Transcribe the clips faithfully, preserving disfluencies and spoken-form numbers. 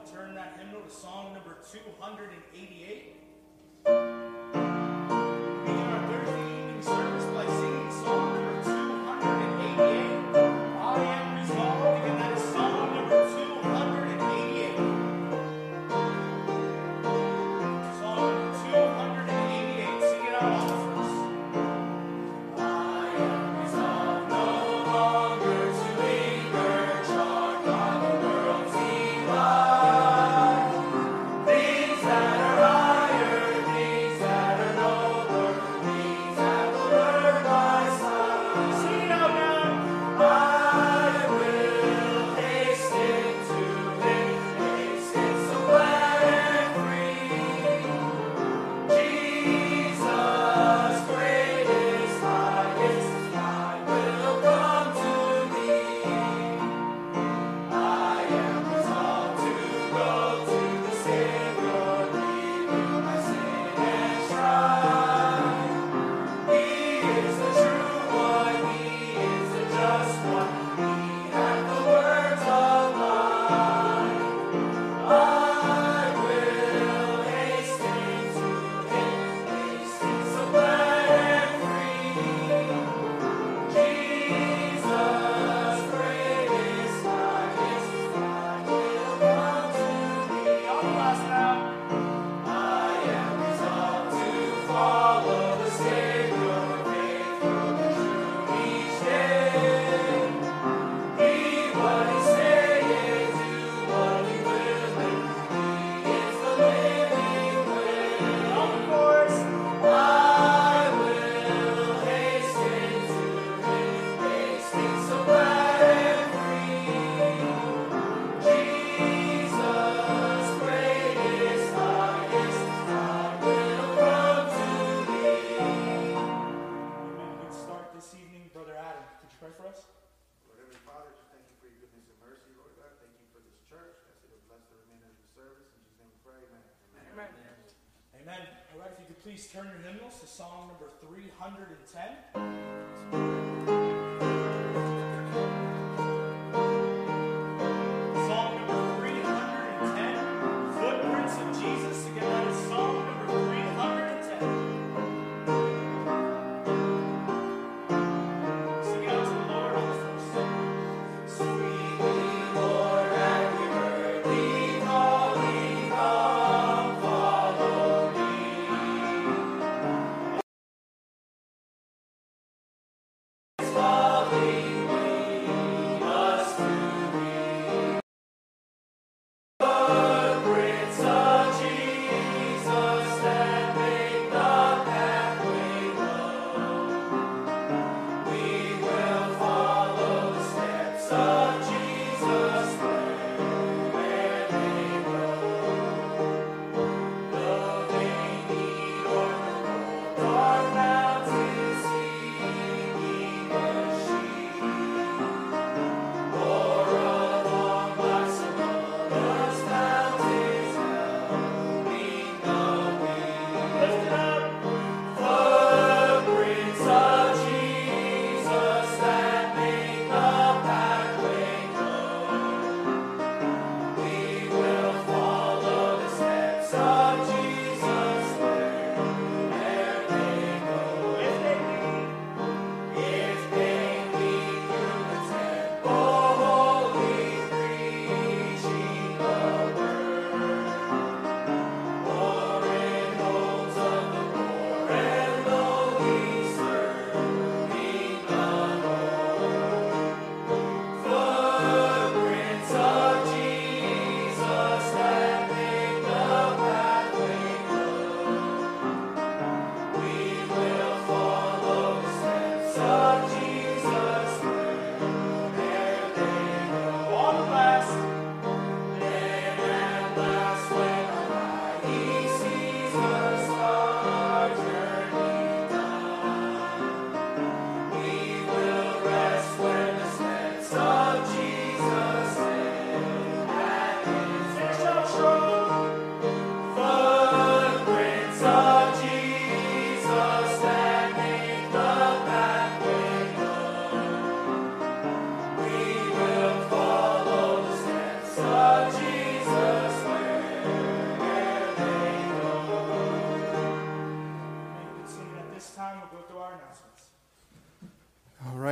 turn that hymnal to song number two hundred eighty-eight. Begin our Thursday evening service by singing song number two hundred eighty-eight. I am resolved. Again, that is song number two hundred eighty-eight. Song number two hundred eighty-eight. Sing it out all first. Please turn your hymnals to song number three hundred ten.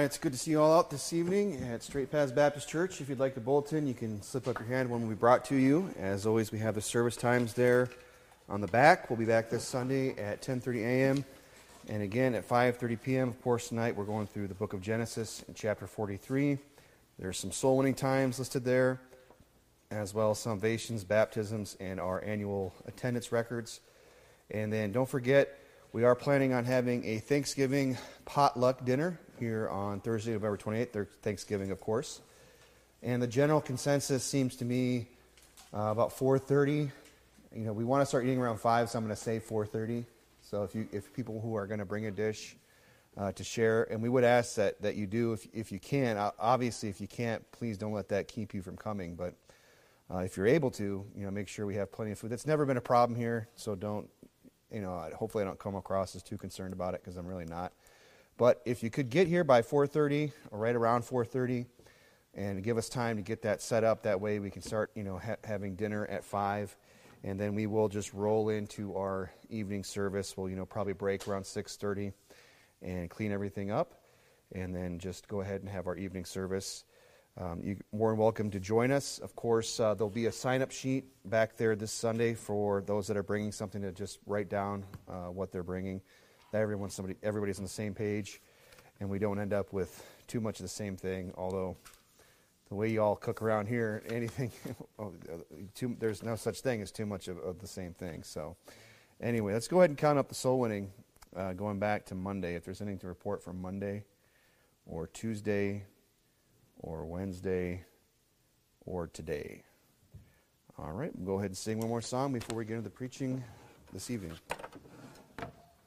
right, it's good to see you all out this evening at Straight Paths Baptist Church. If you'd like the bulletin, you can slip up your hand when we brought to you. As always, we have the service times there on the back. We'll be back this Sunday at ten thirty a.m. and again at five thirty p.m. Of course, tonight we're going through the book of Genesis in chapter forty-three. There's some soul winning times listed there, as well as salvations, baptisms, and our annual attendance records. And then don't forget, we are planning on having a Thanksgiving potluck dinner here on Thursday, November twenty-eighth, Thanksgiving, of course. And the general consensus seems to me uh, about four thirty. You know, we want to start eating around five, so I'm going to say four thirty. So if you, if people who are going to bring a dish uh, to share, and we would ask that, that you do if, if you can. Obviously, if you can't, please don't let that keep you from coming. But uh, if you're able to, you know, make sure we have plenty of food. That's never been a problem here, so don't. You know, hopefully I don't come across as too concerned about it, because I'm really not. But if you could get here by four thirty or right around four thirty and give us time to get that set up, that way we can start, you know, ha- having dinner at five, and then we will just roll into our evening service. We'll, you know, probably break around six thirty and clean everything up, and then just go ahead and have our evening service. Um, you're more than welcome to join us. Of course, uh, there'll be a sign-up sheet back there this Sunday for those that are bringing something to just write down uh, what they're bringing. That everyone, somebody, everybody's on the same page, and we don't end up with too much of the same thing. Although the way you all cook around here, anything, too, there's no such thing as too much of, of the same thing. So, anyway, let's go ahead and count up the soul winning. Uh, going back to Monday, if there's anything to report from Monday or Tuesday, or Wednesday, or today. All right, we'll go ahead and sing one more song before we get into the preaching this evening. All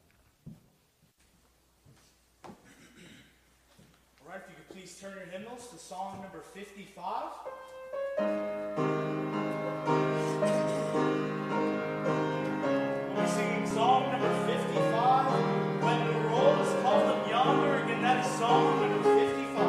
right, if you could please turn your hymnals to song number fifty-five. We'll be singing song number fifty-five, When the Roll is Called Up Yonder. Again, that is song number fifty-five.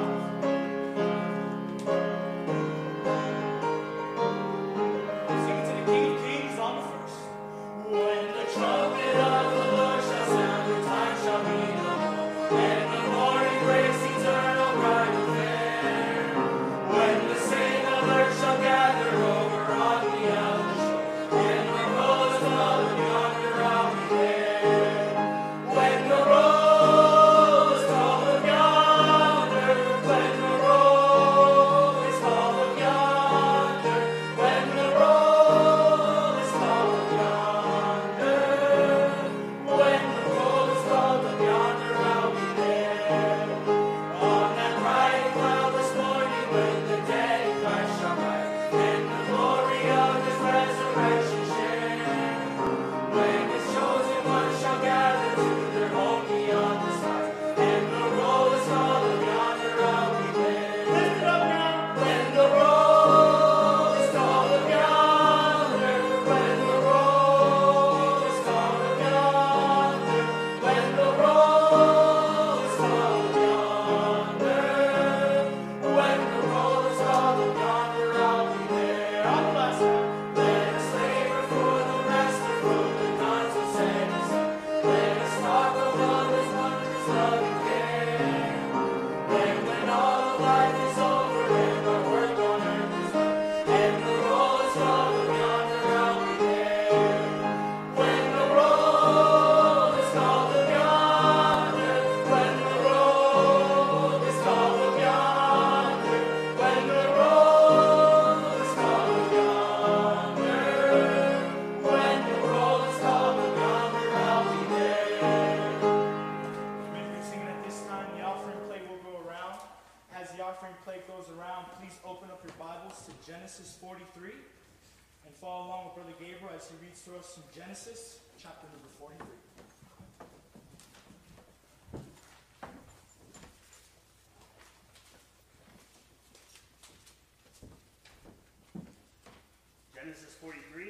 Genesis forty-three, and follow along with Brother Gabriel as he reads to us from Genesis chapter number forty-three. Genesis forty-three.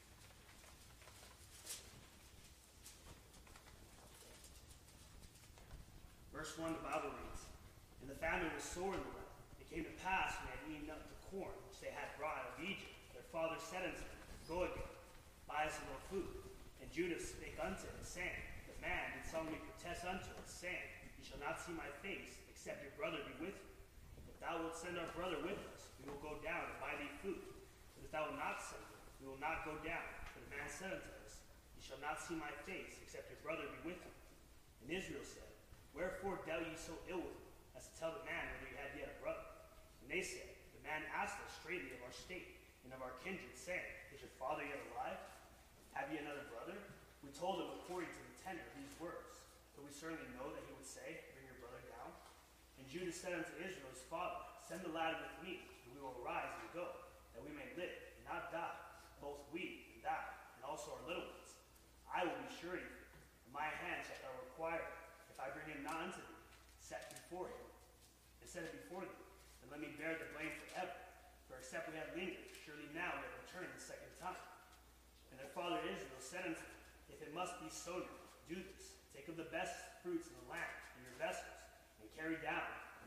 Verse one, the Bible reads, And the famine was sore in the land. It came to pass when they had eaten up the corn which they had brought out of Egypt, their father said unto them, Go again, buy us a little food. And Judah spake unto him, saying, The man did solemnly protest unto us, saying, Ye shall not see my face, except your brother be with you. If thou wilt send our brother with us, we will go down and buy thee food. But if thou wilt not send him, we will not go down. For the man said unto us, Ye shall not see my face, except your brother be with you. And Israel said, Wherefore dealt ye so ill with me, as to tell the man whether he had yet a brother? And they said, The man asked us straightly of our state and of our kindred, saying, Is your father yet alive? Have ye another brother? We told him according to the tenor of these words. But we certainly know that he would say, Bring your brother down. And Judah said unto Israel his father, Send the lad with me, and we will arise and go, that we may live and not die, both we and thou, and also our little ones. I will be surety for you, and my hand shalt thou require it. If I bring him not unto thee, set before him, and set it before thee, then let me bear the blame forever. For except we have lingered, surely now we have returned the second time. And their father Israel said unto them, If it must be so now, do this. Take of the best fruits in the land in your vessels, and carry down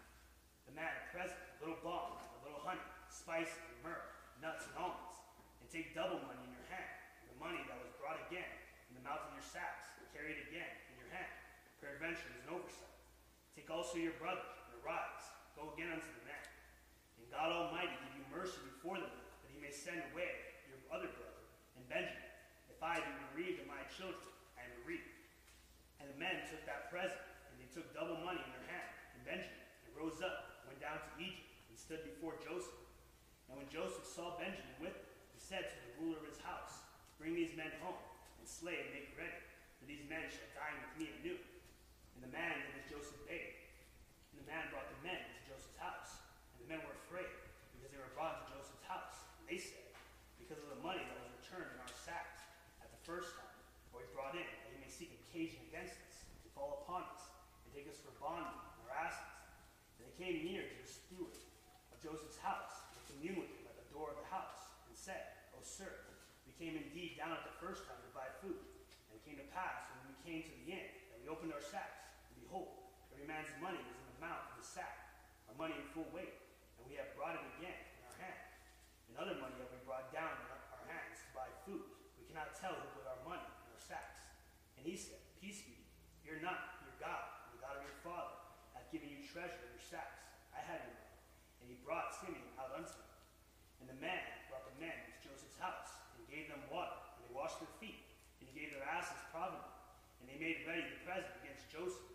the man a present, a little balm, a little honey, spices and myrrh, nuts and almonds. And take double money in your hand, and the money that was brought again in the mouth of your sacks, and carry it again in your hand. Peradventure is an oversight. Take also your brother, and arise, go again unto the man. And God Almighty give you mercy before the man, that he may send away your other brother, and Benjamin. If I be bereaved of my children, I am bereaved. And the men took that present, and they took double money in their hand, and Benjamin, and rose up, went down to Egypt, and stood before Joseph. And when Joseph saw Benjamin with him, he said to the ruler of his house, Bring these men home, and slay and make ready, for these men shall dine with me anew. And the man did as Joseph bade. And the man brought the men into Joseph's house. And the men were afraid, because they were brought to Joseph's house. And they said, Because of the money that was returned in our sacks at the first time, or he brought in, that he may seek occasion against us, to fall upon us, and take us for bondmen or asses. And they came near to the steward of Joseph's house, and communed with him at the door of the house, and said, O sir, we came indeed down at the first time to buy food. And it came to pass, when we came to the inn, that we opened our sacks, and behold, every man's money was in the mouth of the sack, our money in full weight, and we have brought it again in our hand. And other money have we brought down in our hands to buy food. We cannot tell who put our money in our sacks. And he said, Peace be to you. Fear not, your God, and the God of your father, hath given you treasure in your sacks. I had your money. And he brought Simeon out unto me. And the man brought the men into Joseph's house, and gave them water, and they washed their feet, and he gave their asses provender. And they made ready the present against Joseph.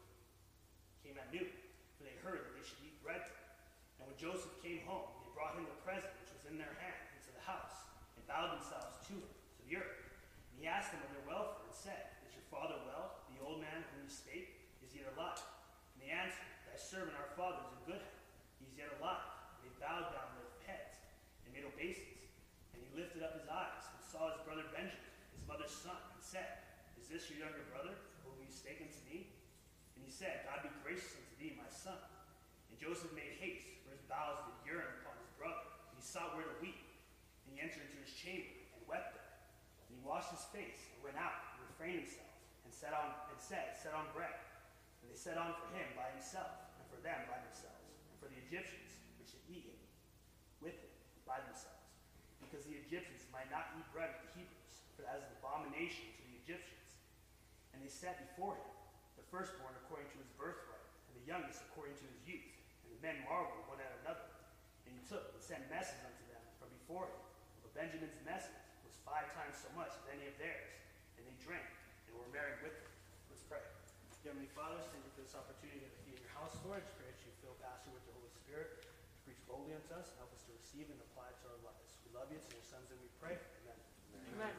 Came at noon, for they heard that they should eat bread there. And when Joseph came home, they brought him the present which was in their hand into the house, and bowed themselves to him, to the earth. And he asked them of their welfare, and said, Is your father well? The old man whom you spake, is yet alive? And they answered, Thy servant our father is in good health. He is yet alive. And they bowed down their heads, and made obeisance. And he lifted up his eyes, and saw his brother Benjamin, his mother's son, and said, Is this your younger brother, whom you spake unto me? And he said, God be gracious unto thee, my son. And Joseph made haste, for his bowels did yearn upon his brother. And he sought where to weep. And he entered into his chamber, and wept there. And he washed his face, and went out, and refrained himself, and set on and said, Set on bread. And they set on for him by himself, and for them by themselves, and for the Egyptians which should eat him with him by themselves. Because the Egyptians might not eat bread with the Hebrews, for that is an abomination to the Egyptians. And they set before him the firstborn according to his birthright, and the youngest according to his youth. And the men marveled one at another. And he took and sent message unto them from before him. But Benjamin's message was five times so much as any of theirs. And they drank and were merry with them. Let's pray. Dear Heavenly Father, thank you for this opportunity to be in your house, Lord. I pray that you fill Pastor with the Holy Spirit to preach boldly unto us and help us to receive and apply it to our lives. We love you. It's in your sons that we pray. Amen. Amen.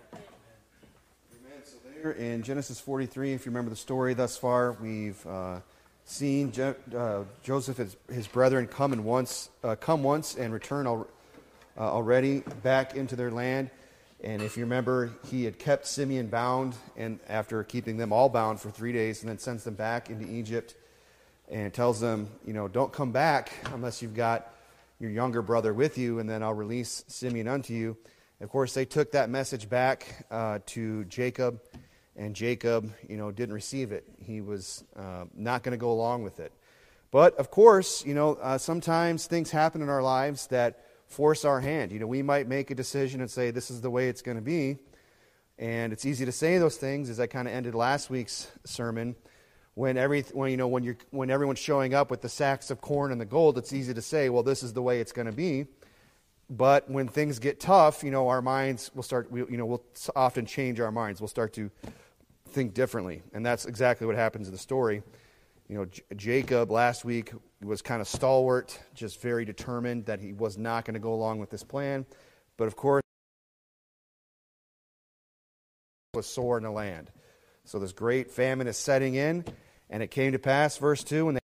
Amen. So there in Genesis forty-three, if you remember the story thus far, we've uh, seen Je- uh, Joseph, his, his brethren, come and once, uh, come once and return al- uh, already back into their land. And if you remember, he had kept Simeon bound, and after keeping them all bound for three days, and then sends them back into Egypt, and tells them, you know, don't come back unless you've got your younger brother with you, and then I'll release Simeon unto you. Of course, they took that message back uh, to Jacob, and Jacob, you know, didn't receive it. He was uh, not going to go along with it. But, of course, you know, uh, sometimes things happen in our lives that force our hand. You know, we might make a decision and say, this is the way it's going to be. And it's easy to say those things, as I kind of ended last week's sermon, when every when you know when you're when everyone's showing up with the sacks of corn and the gold, it's easy to say, well, this is the way it's going to be. But when things get tough, you know, our minds will start. We, you know, we'll often change our minds. We'll start to think differently, and that's exactly what happens in the story. You know, J- Jacob last week was kind of stalwart, just very determined that he was not going to go along with this plan. But of course, it was sore in the land. So this great famine is setting in, and it came to pass, verse two, when they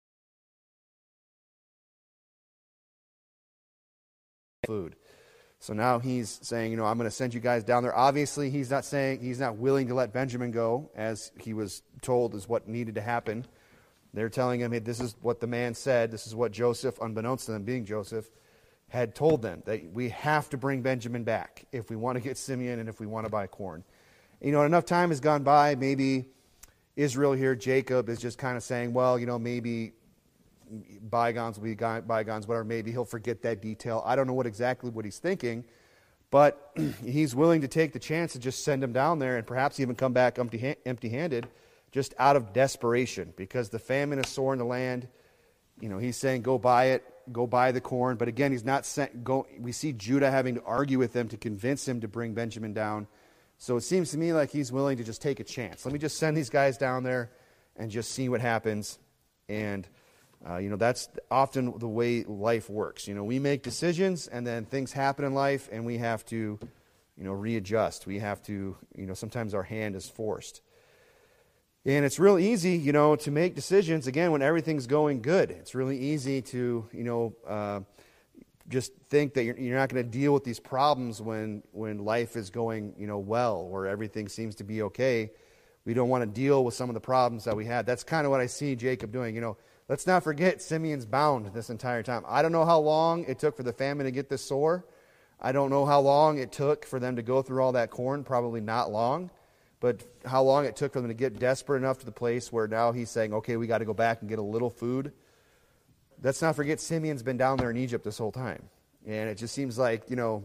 food. So now he's saying, you know, I'm going to send you guys down there. Obviously, he's not saying he's not willing to let Benjamin go, as he was told is what needed to happen. They're telling him, hey, this is what the man said. This is what Joseph, unbeknownst to them being Joseph, had told them, that we have to bring Benjamin back if we want to get Simeon and if we want to buy corn. You know, enough time has gone by. Maybe Israel here, Jacob, is just kind of saying, well, you know, maybe bygones will be bygones, whatever. Maybe he'll forget that detail. I don't know what exactly what he's thinking, but he's willing to take the chance to just send him down there and perhaps even come back empty, empty-handed, just out of desperation, because the famine is sore in the land. You know, he's saying, go buy it, go buy the corn. But again, he's not sent. Go. We see Judah having to argue with them to convince him to bring Benjamin down. So it seems to me like he's willing to just take a chance. Let me just send these guys down there and just see what happens. And, uh, you know, that's often the way life works. You know, we make decisions and then things happen in life and we have to, you know, readjust. We have to, you know, sometimes our hand is forced. And it's real easy, you know, to make decisions, again, when everything's going good. It's really easy to, you know, uh, just think that you're, you're not going to deal with these problems when, when life is going, you know, well, or everything seems to be okay. We don't want to deal with some of the problems that we had. That's kind of what I see Jacob doing. You know, let's not forget Simeon's bound this entire time. I don't know how long it took for the famine to get this sore. I don't know how long it took for them to go through all that corn. Probably not long. But how long it took for them to get desperate enough to the place where now he's saying, okay, we got to go back and get a little food. Let's not forget Simeon's been down there in Egypt this whole time. And it just seems like, you know,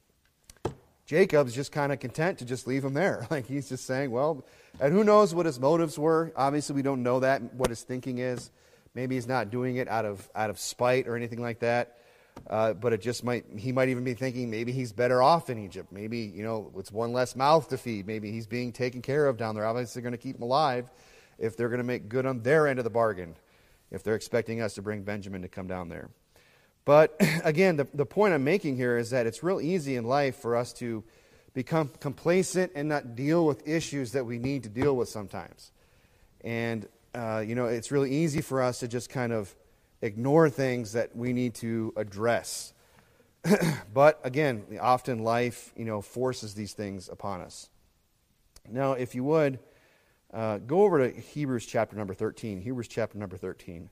Jacob's just kind of content to just leave him there. Like he's just saying, well, and who knows what his motives were. Obviously, we don't know that, what his thinking is. Maybe he's not doing it out of out of spite or anything like that. Uh, but it just might, he might even be thinking maybe he's better off in Egypt. Maybe, you know, it's one less mouth to feed. Maybe he's being taken care of down there. Obviously, they're going to keep him alive if they're going to make good on their end of the bargain, if they're expecting us to bring Benjamin to come down there. But again, the, the point I'm making here is that it's real easy in life for us to become complacent and not deal with issues that we need to deal with sometimes. And, uh, you know, it's really easy for us to just kind of ignore things that we need to address. But again, often life, you know, forces these things upon us. Now, if you would, uh, go over to Hebrews chapter number thirteen. Hebrews chapter number thirteen.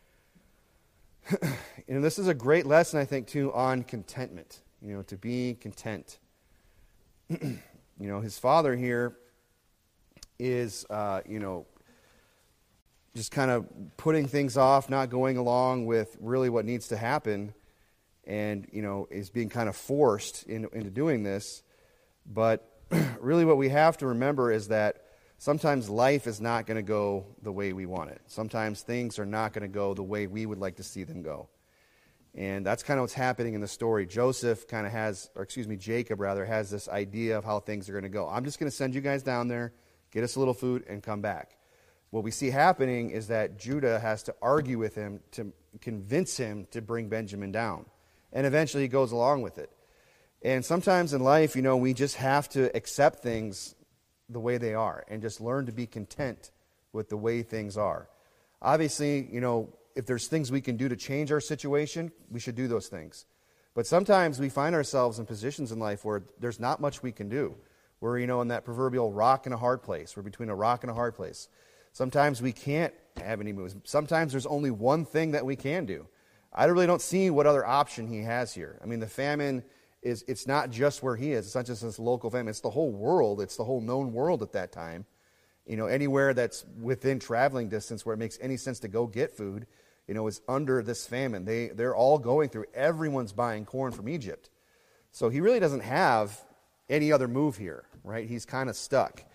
And this is a great lesson, I think, too, on contentment. You know, to be content. You know, his father here is, uh, you know, just kind of putting things off, not going along with really what needs to happen, and, you know, is being kind of forced in, into doing this. But really what we have to remember is that sometimes life is not going to go the way we want it. Sometimes things are not going to go the way we would like to see them go. And that's kind of what's happening in the story. Joseph kind of has, or excuse me, Jacob rather, has this idea of how things are going to go. I'm just going to send you guys down there, get us a little food, and come back. What we see happening is that Judah has to argue with him to convince him to bring Benjamin down. And eventually he goes along with it. And sometimes in life, you know, we just have to accept things the way they are and just learn to be content with the way things are. Obviously, you know, if there's things we can do to change our situation, we should do those things. But sometimes we find ourselves in positions in life where there's not much we can do. We're, you know, in that proverbial rock and a hard place. We're between a rock and a hard place. Sometimes we can't have any moves. Sometimes there's only one thing that we can do. I really don't see what other option he has here. I mean, the famine is, it's not just where he is. It's not just this local famine. It's the whole world. It's the whole known world at that time. You know, anywhere that's within traveling distance where it makes any sense to go get food, you know, is under this famine. They, they're all going through. Everyone's buying corn from Egypt. So he really doesn't have any other move here, right? He's kind of stuck.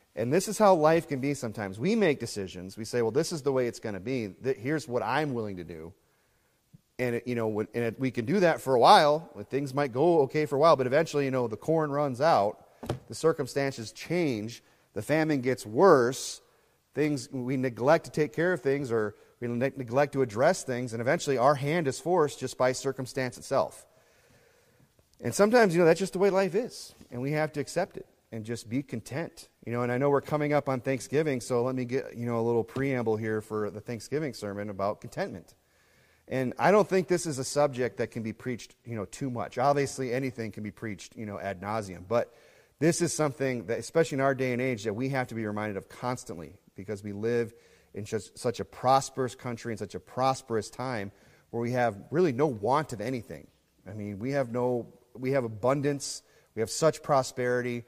And this is how life can be sometimes. We make decisions. We say, well, this is the way it's going to be. Here's what I'm willing to do. And, it, you know, when, and it, we can do that for a while. Things might go okay for a while, but eventually, you know, the corn runs out. The circumstances change. The famine gets worse. Things, we neglect to take care of things, or we ne- neglect to address things, and eventually our hand is forced just by circumstance itself. And sometimes, you know, that's just the way life is, and we have to accept it and just be content. You know, and I know we're coming up on Thanksgiving, so let me get, you know, a little preamble here for the Thanksgiving sermon about contentment. And I don't think this is a subject that can be preached, you know, too much. Obviously, anything can be preached, you know, ad nauseum, but this is something that, especially in our day and age, that we have to be reminded of constantly, because we live in just such a prosperous country, in such a prosperous time, where we have really no want of anything. I mean, we have no, we have abundance, we have such prosperity.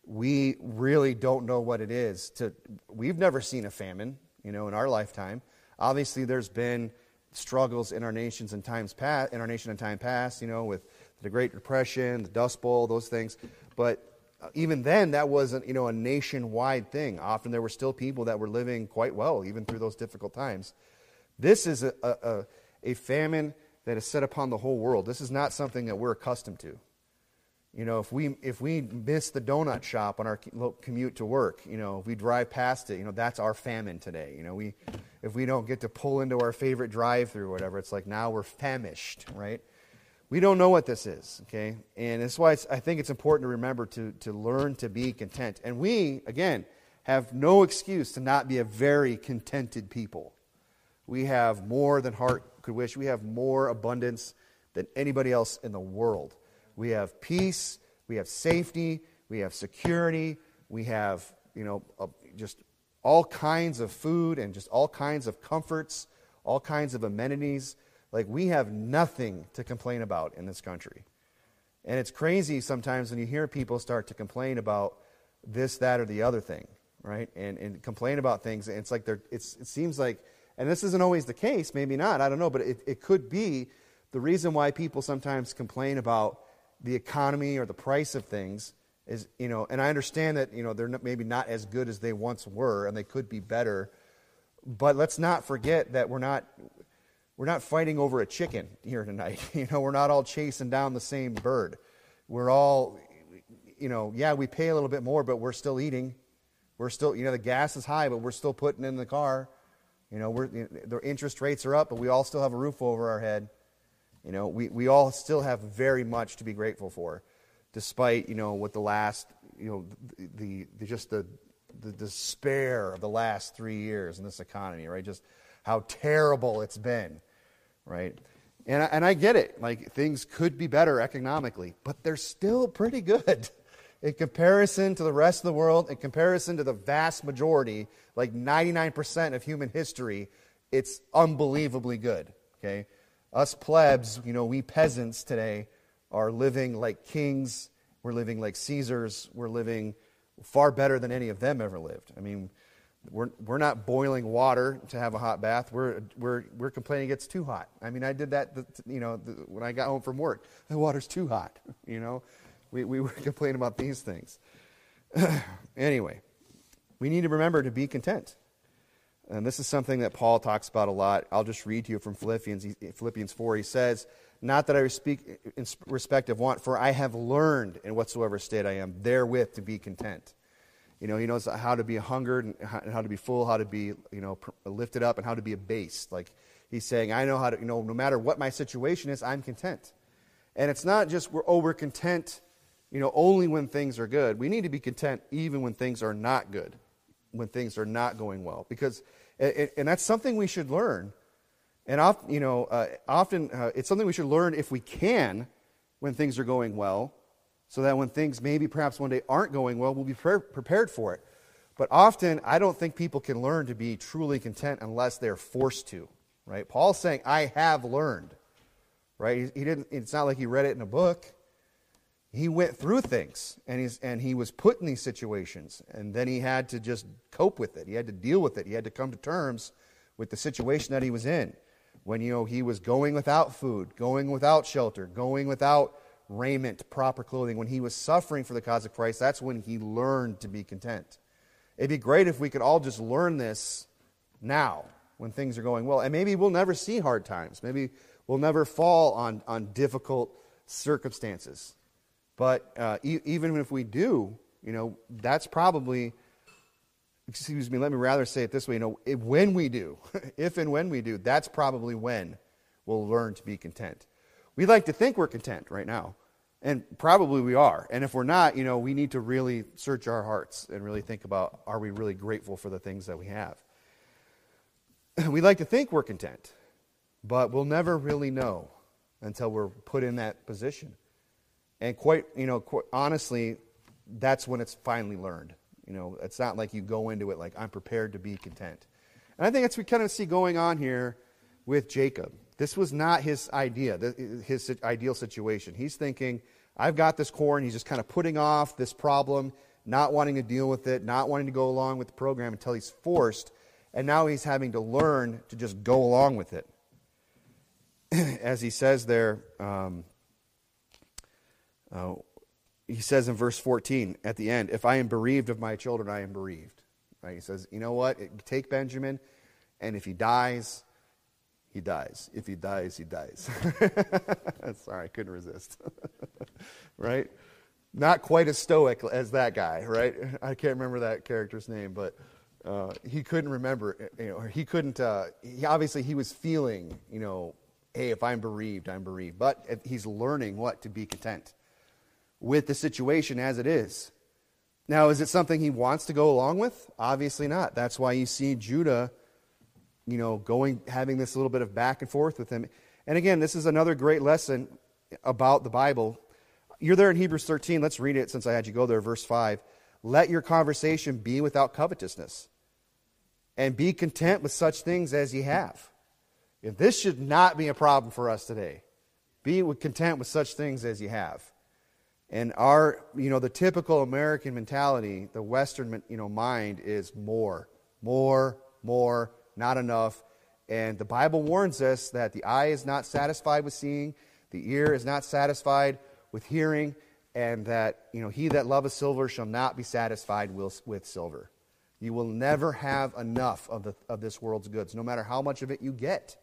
We really don't know what it is to. We've never seen a famine, you know, in our lifetime. Obviously, there's been struggles in our nations in times past, in our nation in time past, you know, with the Great Depression, the Dust Bowl, those things. But even then, that wasn't, you know, a nationwide thing. Often there were still people that were living quite well, even through those difficult times. This is a a, a famine that is set upon the whole world. This is not something that we're accustomed to. You know, if we if we miss the donut shop on our commute to work, you know, if we drive past it, you know, that's our famine today. You know, we if we don't get to pull into our favorite drive-through or whatever, it's like now we're famished, right? We don't know what this is, okay? And that's why it's, I think it's important to remember to to learn to be content. And we, again, have no excuse to not be a very contented people. We have more than heart could wish. We have more abundance than anybody else in the world. We have peace, we have safety, we have security, we have, you know, uh, just all kinds of food and just all kinds of comforts, all kinds of amenities. Like, we have nothing to complain about in this country. And it's crazy sometimes when you hear people start to complain about this, that, or the other thing, right? And and complain about things, and it's like they're, it's, it seems like, and this isn't always the case, maybe not, I don't know, but it, it could be the reason why people sometimes complain about the economy or the price of things is, you know, and I understand that, you know, they're not, maybe not as good as they once were, and they could be better, but let's not forget that we're not, we're not fighting over a chicken here tonight. You know, we're not all chasing down the same bird. We're all, you know, yeah, we pay a little bit more, but we're still eating. We're still, you know, the gas is high, but we're still putting in the car. You know, we're, you know, the interest rates are up, but we all still have a roof over our head. You know, we, we all still have very much to be grateful for, despite, you know, what the last, you know, the, the, the just the, the despair of the last three years in this economy, right? Just how terrible it's been, right? And I, and I get it. Like, things could be better economically, but they're still pretty good in comparison to the rest of the world, in comparison to the vast majority, like ninety-nine percent of human history. It's unbelievably good, okay? Us plebs, you know, we peasants today are living like kings. We're living like Caesars. We're living far better than any of them ever lived. I mean, we're we're not boiling water to have a hot bath. We're we're we're complaining it's too hot. I mean, I did that, you know, when I got home from work. The water's too hot. You know, we we were complaining about these things. Anyway, we need to remember to be content. And this is something that Paul talks about a lot. I'll just read to you from Philippians Philippians four. He says, "Not that I speak in respect of want, for I have learned in whatsoever state I am, therewith to be content." You know, he knows how to be hungered and how to be full, how to be, you know, lifted up, and how to be abased. Like, he's saying, I know how to, you know, no matter what my situation is, I'm content. And it's not just, we're, oh, we're content, you know, only when things are good. We need to be content even when things are not good, when things are not going well, because and that's something we should learn, and often, you know, uh, often uh, it's something we should learn if we can when things are going well, so that when things maybe perhaps one day aren't going well, we'll be pre- prepared for it. But often, I don't think people can learn to be truly content unless they're forced to. Right? Paul's saying, "I have learned." Right? He, he didn't. It's not like he read it in a book. He went through things, and he's and he was put in these situations, and then he had to just cope with it. He had to deal with it. He had to come to terms with the situation that he was in. When, you know, he was going without food, going without shelter, going without raiment, proper clothing. When he was suffering for the cause of Christ, that's when he learned to be content. It'd be great if we could all just learn this now when things are going well. And maybe we'll never see hard times. Maybe we'll never fall on, on difficult circumstances. But uh, e- even if we do, you know, that's probably, excuse me, let me rather say it this way, you know, if, when we do, if and when we do, that's probably when we'll learn to be content. We like to think we're content right now, and probably we are. And if we're not, you know, we need to really search our hearts and really think about, are we really grateful for the things that we have? We like to think we're content, but we'll never really know until we're put in that position. And quite, you know, quite honestly, that's when it's finally learned. You know, it's not like you go into it like, I'm prepared to be content. And I think that's what we kind of see going on here with Jacob. This was not his idea, his ideal situation. He's thinking, I've got this corn. He's just kind of putting off this problem, not wanting to deal with it, not wanting to go along with the program until he's forced. And now he's having to learn to just go along with it. As he says there, um, uh, he says in verse fourteen at the end, if I am bereaved of my children, I am bereaved. Right? He says, you know what? Take Benjamin, and if he dies, he dies. If he dies, he dies. Sorry, I couldn't resist. Right? Not quite as stoic as that guy, right? I can't remember that character's name, but uh, he couldn't remember, you know, he couldn't, uh, he, obviously he was feeling, you know, hey, if I'm bereaved, I'm bereaved. But he's learning what? To be content with the situation as it is. Now, is it something he wants to go along with? Obviously not. That's why you see Judah, you know, going, having this little bit of back and forth with him. And again, this is another great lesson about the Bible. You're there in Hebrews thirteen. Let's read it since I had you go there. Verse five. Let your conversation be without covetousness, and be content with such things as ye have. If this should not be a problem for us today, be content with such things as ye have. And our, you know, the typical American mentality, the Western, you know, mind is more, more, more, not enough. And the Bible warns us that the eye is not satisfied with seeing, the ear is not satisfied with hearing, and that, you know, he that loveth silver shall not be satisfied with, with silver. You will never have enough of the of this world's goods, no matter how much of it you get.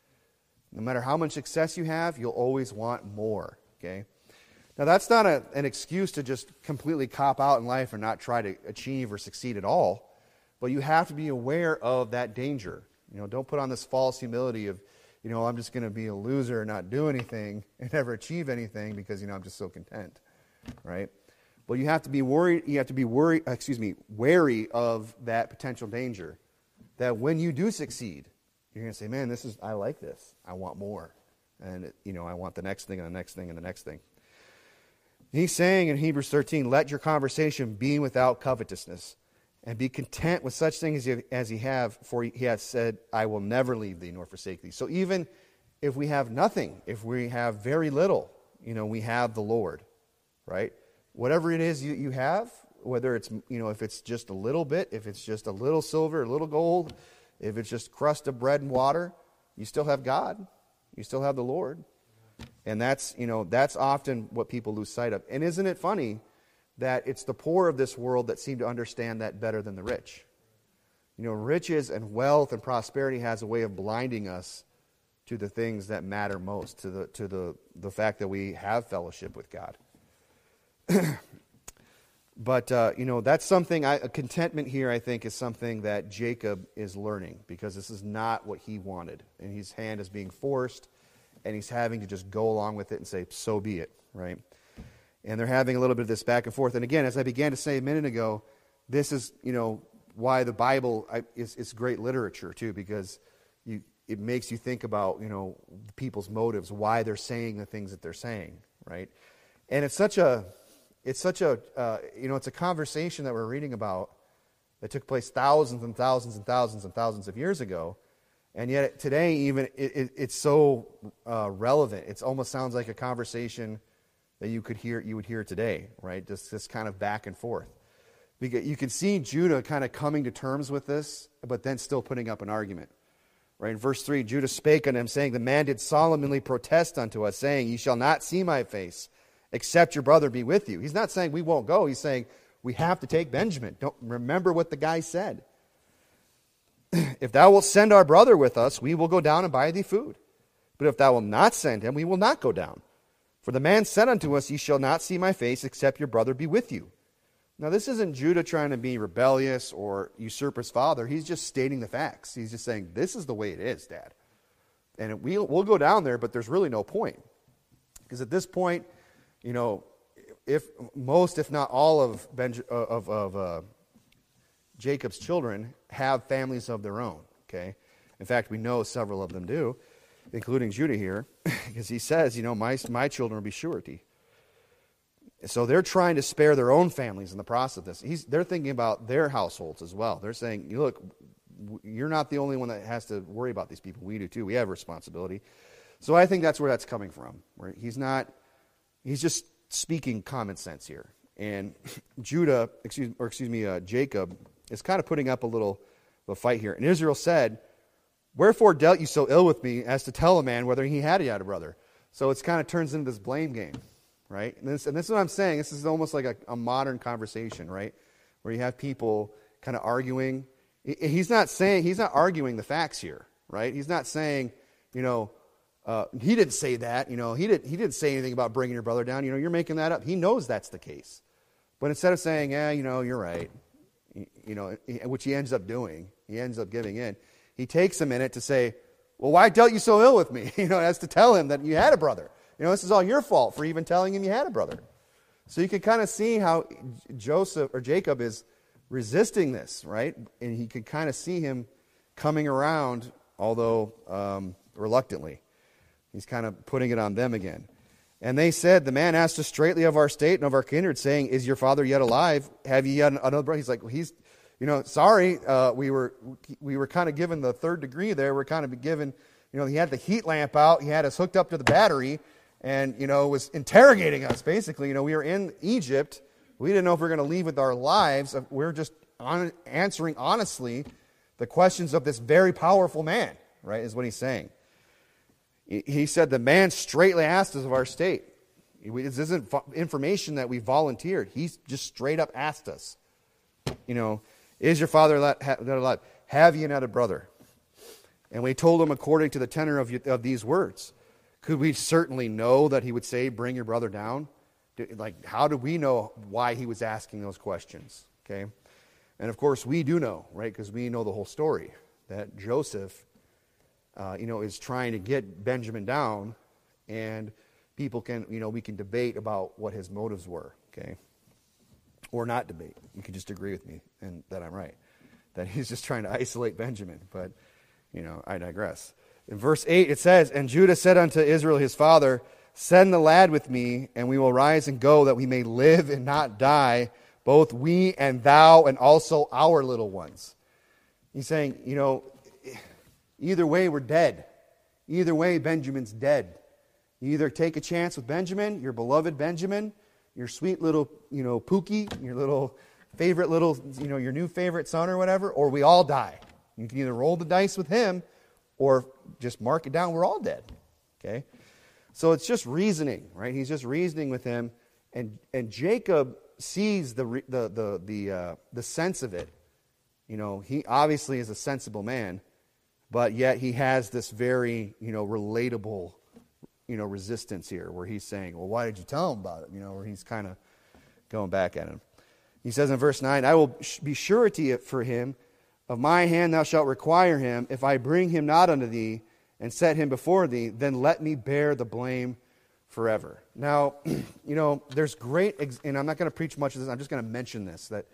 No matter how much success you have, you'll always want more. Okay? Now, that's not a, an excuse to just completely cop out in life and not try to achieve or succeed at all. But you have to be aware of that danger. You know, don't put on this false humility of, you know, I'm just going to be a loser and not do anything and never achieve anything because, you know, I'm just so content, right? But you have to be worried. You have to be worried. Excuse me, wary of that potential danger. That when you do succeed, you're going to say, "Man, this is. I like this. I want more, and it, you know, I want the next thing and the next thing and the next thing." He's saying in Hebrews thirteen, "Let your conversation be without covetousness, and be content with such things as you, as you have, for he has said, I will never leave thee nor forsake thee." So even if we have nothing, if we have very little, you know, we have the Lord, right? Whatever it is you, you have, whether it's, you know, if it's just a little bit, if it's just a little silver, a little gold, if it's just crust of bread and water, you still have God. You still have the Lord. And that's, you know, that's often what people lose sight of. And isn't it funny that it's the poor of this world that seem to understand that better than the rich? You know, riches and wealth and prosperity has a way of blinding us to the things that matter most, to the to the, the fact that we have fellowship with God. But, uh, you know, that's something, I, contentment here, I think, is something that Jacob is learning, because this is not what he wanted. And his hand is being forced, and he's having to just go along with it and say, so be it, right? And they're having a little bit of this back and forth. And again, as I began to say a minute ago, this is, you know, why the Bible is, is great literature, too, because you it makes you think about, you know, people's motives, why they're saying the things that they're saying, right? And it's such a... It's such a, uh, you know, it's a conversation that we're reading about that took place thousands and thousands and thousands and thousands of years ago. And yet today, even, it, it, it's so uh, relevant. It almost sounds like a conversation that you could hear, you would hear today, right? Just this kind of back and forth. Because you can see Judah kind of coming to terms with this, but then still putting up an argument. Right? In verse three, Judah spake unto him, saying, the man did solemnly protest unto us, saying, ye shall not see my face, except your brother be with you. He's not saying we won't go. He's saying, we have to take Benjamin. Don't remember what the guy said. If thou wilt send our brother with us, we will go down and buy thee food. But if thou wilt not send him, we will not go down. For the man said unto us, ye shall not see my face, except your brother be with you. Now this isn't Judah trying to be rebellious or usurp his father. He's just stating the facts. He's just saying, this is the way it is, Dad. And we'll, we'll go down there, but there's really no point. Because at this point, you know, if most, if not all of Benj- of, of uh, Jacob's children have families of their own, okay? In fact, we know several of them do, including Judah here, because he says, you know, my, my children will be surety. So they're trying to spare their own families in the process of this. He's, they're thinking about their households as well. They're saying, look, you're not the only one that has to worry about these people. We do too. We have a responsibility. So I think that's where that's coming from. Where he's not, he's just speaking common sense here. And Judah, excuse, or excuse me, uh, Jacob is kind of putting up a little of a fight here. And Israel said, wherefore dealt you so ill with me as to tell a man whether he had yet a brother? So it's kind of turns into this blame game, right? And this, and this is what I'm saying. This is almost like a, a modern conversation, right? Where you have people kind of arguing. He's not saying, he's not arguing the facts here, right? He's not saying, you know, uh, he didn't say that, you know, he didn't, he didn't say anything about bringing your brother down. You know, you're making that up. He knows that's the case. But instead of saying, yeah, you know, you're right, you know, which he ends up doing, he ends up giving in. He takes a minute to say, well, why dealt you so ill with me? You know, as to tell him that you had a brother. You know, this is all your fault for even telling him you had a brother. So you can kind of see how Joseph or Jacob is resisting this, right? And he can kind of see him coming around, although um, reluctantly. He's kind of putting it on them again. And they said, the man asked us straightly of our state and of our kindred, saying, is your father yet alive? Have ye yet another brother? He's like, well, he's, you know, sorry, uh, we were we were kind of given the third degree there. We're kind of given, you know, he had the heat lamp out. He had us hooked up to the battery and, you know, was interrogating us, basically. You know, we were in Egypt. We didn't know if we were going to leave with our lives. We were just on, answering honestly the questions of this very powerful man, right, is what he's saying. He said, the man straightly asked us of our state. This isn't information that we volunteered. He's just straight up asked us. You know, is your father alive? Have ye not a brother? And we told him according to the tenor of, of these words. Could we certainly know that he would say, bring your brother down? Like, how do we know why he was asking those questions? Okay. And of course, we do know, right? Because we know the whole story. That Joseph Uh, you know, is trying to get Benjamin down, and people can, you know, we can debate about what his motives were, okay? Or not debate. You can just agree with me and that I'm right. That he's just trying to isolate Benjamin, but, you know, I digress. In verse eight it says, and Judah said unto Israel his father, send the lad with me, and we will rise and go, that we may live and not die, both we and thou, and also our little ones. He's saying, you know, either way, we're dead. Either way, Benjamin's dead. You either take a chance with Benjamin, your beloved Benjamin, your sweet little, you know, Pookie, your little favorite little, you know, your new favorite son or whatever, or we all die. You can either roll the dice with him or just mark it down, we're all dead. Okay? So it's just reasoning, right? He's just reasoning with him, and and Jacob sees the the the the uh, the sense of it. You know, he obviously is a sensible man. But yet he has this very, you know, relatable, you know, resistance here where he's saying, well, why did you tell him about it? You know, where he's kind of going back at him. He says in verse nine, I will be surety for him. Of my hand thou shalt require him. If I bring him not unto thee and set him before thee, then let me bear the blame forever. Now, you know, there's great, and I'm not going to preach much of this. I'm just going to mention this, that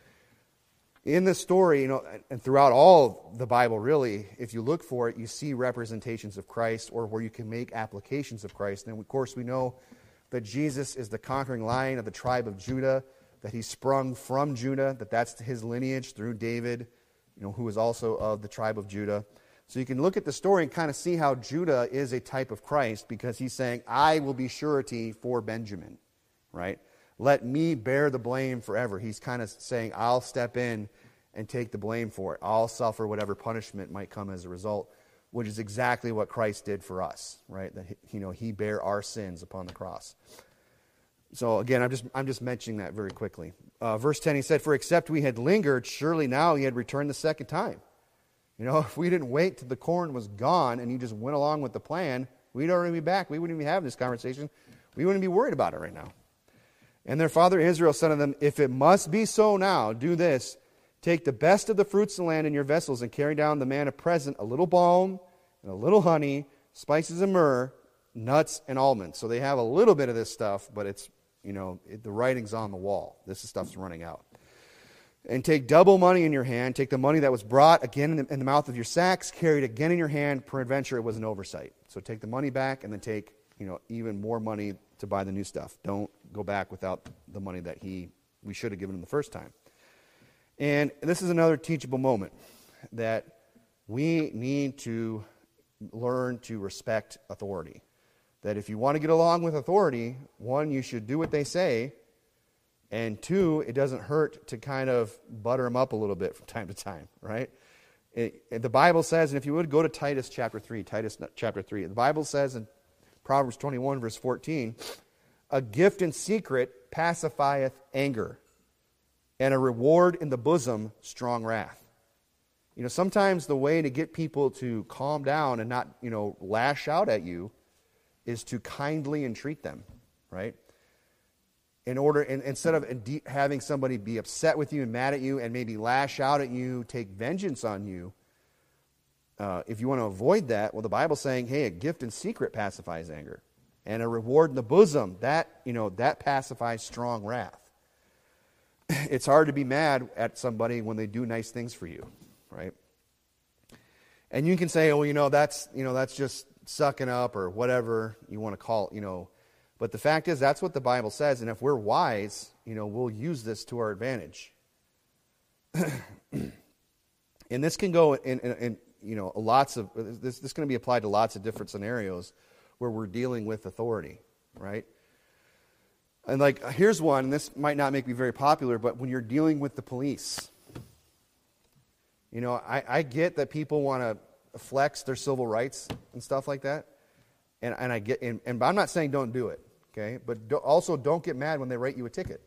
in this story, you know, and throughout all the Bible, really, if you look for it, you see representations of Christ, or where you can make applications of Christ. And of course, we know that Jesus is the conquering lion of the tribe of Judah, that he sprung from Judah, that that's his lineage through David, you know, who is also of the tribe of Judah. So you can look at the story and kind of see how Judah is a type of Christ, because he's saying, I will be surety for Benjamin, right? Let me bear the blame forever. He's kind of saying, I'll step in and take the blame for it. I'll suffer whatever punishment might come as a result, which is exactly what Christ did for us, right? That, you know, he bare our sins upon the cross. So again, I'm just I'm just mentioning that very quickly. Uh, verse ten, he said, "For except we had lingered, surely now he had returned the second time." You know, if we didn't wait till the corn was gone and you just went along with the plan, we'd already be back. We wouldn't be having this conversation. We wouldn't be worried about it right now. And their father Israel said to them, "If it must be so now, do this. Take the best of the fruits of the land in your vessels and carry down the man a present, a little balm and a little honey, spices and myrrh, nuts and almonds." So they have a little bit of this stuff, but it's, you know, it, the writing's on the wall. This stuff's running out. "And take double money in your hand. Take the money that was brought again in the, in the mouth of your sacks, carried again in your hand. Peradventure it was an oversight." So take the money back and then take, you know, even more money to buy the new stuff. Don't go back without the money that he we should have given him the first time. And this is another teachable moment that we need to learn to respect authority. That if you want to get along with authority, one, you should do what they say, and two, it doesn't hurt to kind of butter them up a little bit from time to time, right? It, it, the Bible says, and if you would go to Titus chapter three, Titus chapter three, the Bible says in Proverbs twenty-one, verse fourteen, "A gift in secret pacifieth anger, and a reward in the bosom strong wrath." You know, sometimes the way to get people to calm down and not, you know, lash out at you is to kindly entreat them, right? In order, in, instead of having somebody be upset with you and mad at you and maybe lash out at you, take vengeance on you, uh, if you want to avoid that, well, the Bible's saying, hey, a gift in secret pacifies anger, and a reward in the bosom, that, you know, that pacifies strong wrath. It's hard to be mad at somebody when they do nice things for you, right? And you can say, oh, you know, that's, you know, that's just sucking up or whatever you want to call it, you know. But the fact is, that's what the Bible says, and if we're wise, you know, we'll use this to our advantage. And this can go in, in, in you know, lots of, this, this is going to be applied to lots of different scenarios where we're dealing with authority, right? And like, here's one, and this might not make me very popular, but when you're dealing with the police, you know, I, I get that people want to flex their civil rights and stuff like that, and and I get, and, and I'm not saying don't do it, okay, but do, also don't get mad when they write you a ticket.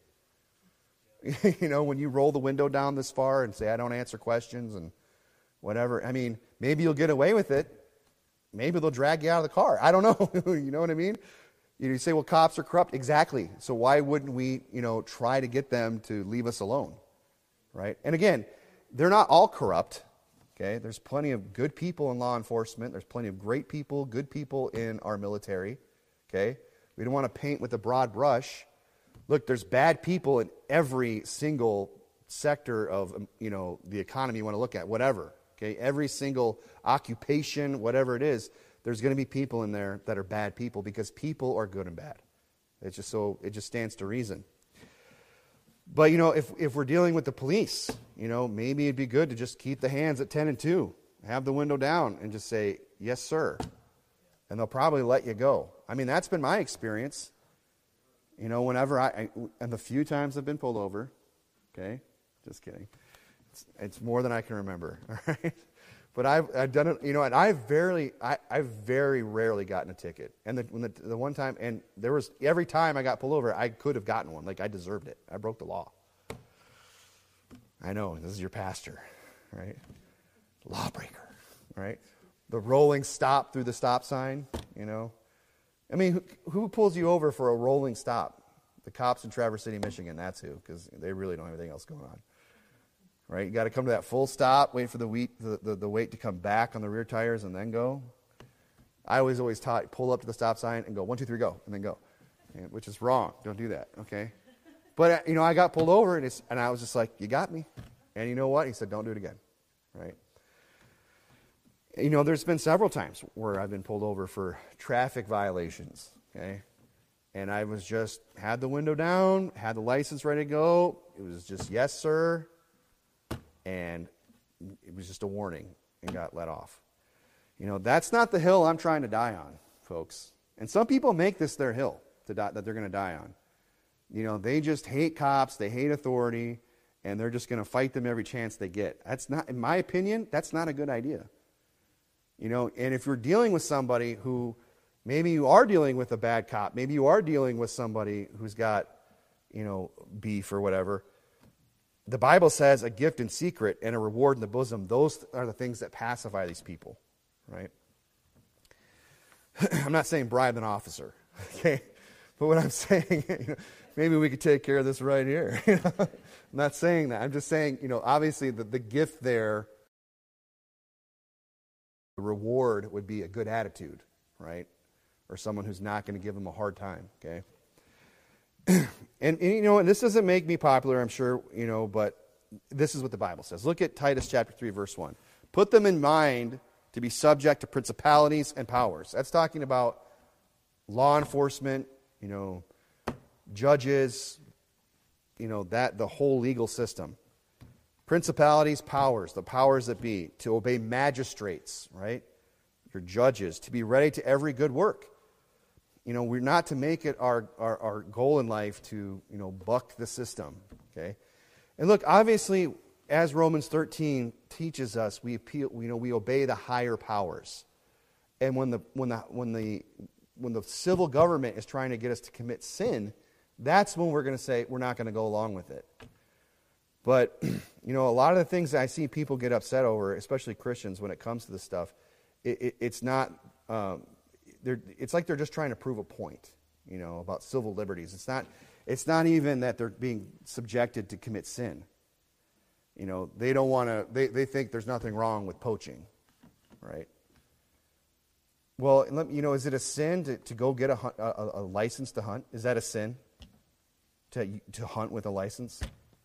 You know, when you roll the window down this far and say I don't answer questions and whatever. I mean, maybe you'll get away with it. Maybe they'll drag you out of the car. I don't know. You know what I mean? You say, well, cops are corrupt. Exactly. So why wouldn't we, you know, try to get them to leave us alone, right? And again, they're not all corrupt. Okay, there's plenty of good people in law enforcement. There's plenty of great people, good people in our military. Okay, we don't want to paint with a broad brush. Look, there's bad people in every single sector of, you know, the economy you want to look at, whatever. Okay, every single occupation, whatever it is, there's going to be people in there that are bad people because people are good and bad. It's just so it just stands to reason. But, you know, if if we're dealing with the police, you know, maybe it'd be good to just keep the hands at ten and two. Have the window down and just say, yes, sir. And they'll probably let you go. I mean, that's been my experience. You know, whenever I, I and the few times I've been pulled over, okay, just kidding. It's, it's more than I can remember, all right? But I've, I've done it, you know, and I've very, I, I've very rarely gotten a ticket. And the, when the, the one time, and there was, every time I got pulled over, I could have gotten one. Like, I deserved it. I broke the law. I know, this is your pastor, right? Lawbreaker, right? The rolling stop through the stop sign, you know. I mean, who, who pulls you over for a rolling stop? The cops in Traverse City, Michigan, that's who, because they really don't have anything else going on. Right, you got to come to that full stop, wait for the weight, the, the, the weight to come back on the rear tires, and then go. I always always taught pull up to the stop sign and go one, two, three, go, and then go, and, which is wrong. Don't do that, okay? But uh, you know, I got pulled over, and it's, and I was just like, "You got me," and you know what? He said, "Don't do it again," right? You know, there's been several times where I've been pulled over for traffic violations, okay, and I was just had the window down, had the license ready to go. It was just yes, sir. And it was just a warning and got let off. You know, that's not the hill I'm trying to die on, folks. And some people make this their hill to die, that they're going to die on. You know, they just hate cops, they hate authority, and they're just going to fight them every chance they get. That's not, in my opinion, that's not a good idea. You know, and if you're dealing with somebody who Maybe you are dealing with a bad cop. Maybe you are dealing with somebody who's got, you know, beef or whatever. The Bible says a gift in secret and a reward in the bosom. Those are the things that pacify these people, right? I'm not saying bribe an officer, okay? But what I'm saying, you know, maybe we could take care of this right here. You know? I'm not saying that. I'm just saying, you know, obviously the, the gift there, the reward would be a good attitude, right? Or someone who's not going to give them a hard time, okay? and, and, you know, and this doesn't make me popular, I'm sure, you know, but this is what the Bible says. Look at Titus chapter three, verse one. Put them in mind to be subject to principalities and powers. That's talking about law enforcement, you know, judges, you know, that the whole legal system. Principalities, powers, the powers that be, to obey magistrates, right? Your judges, to be ready to every good work. You know, we're not to make it our, our, our goal in life to, you know, buck the system, okay? And look, obviously, as Romans thirteen teaches us, we appeal, you know, we obey the higher powers. And when the when the when the when the civil government is trying to get us to commit sin, that's when we're going to say we're not going to go along with it. But, you know, a lot of the things that I see people get upset over, especially Christians, when it comes to this stuff, it, it, it's not. Um, They're, it's like they're just trying to prove a point, you know, about civil liberties. It's not, it's not even that they're being subjected to commit sin. You know, they don't want to, they, they think there's nothing wrong with poaching, right? Well, you know, is it a sin to, to go get a, a, a license to hunt? Is that a sin? To, to hunt with a license?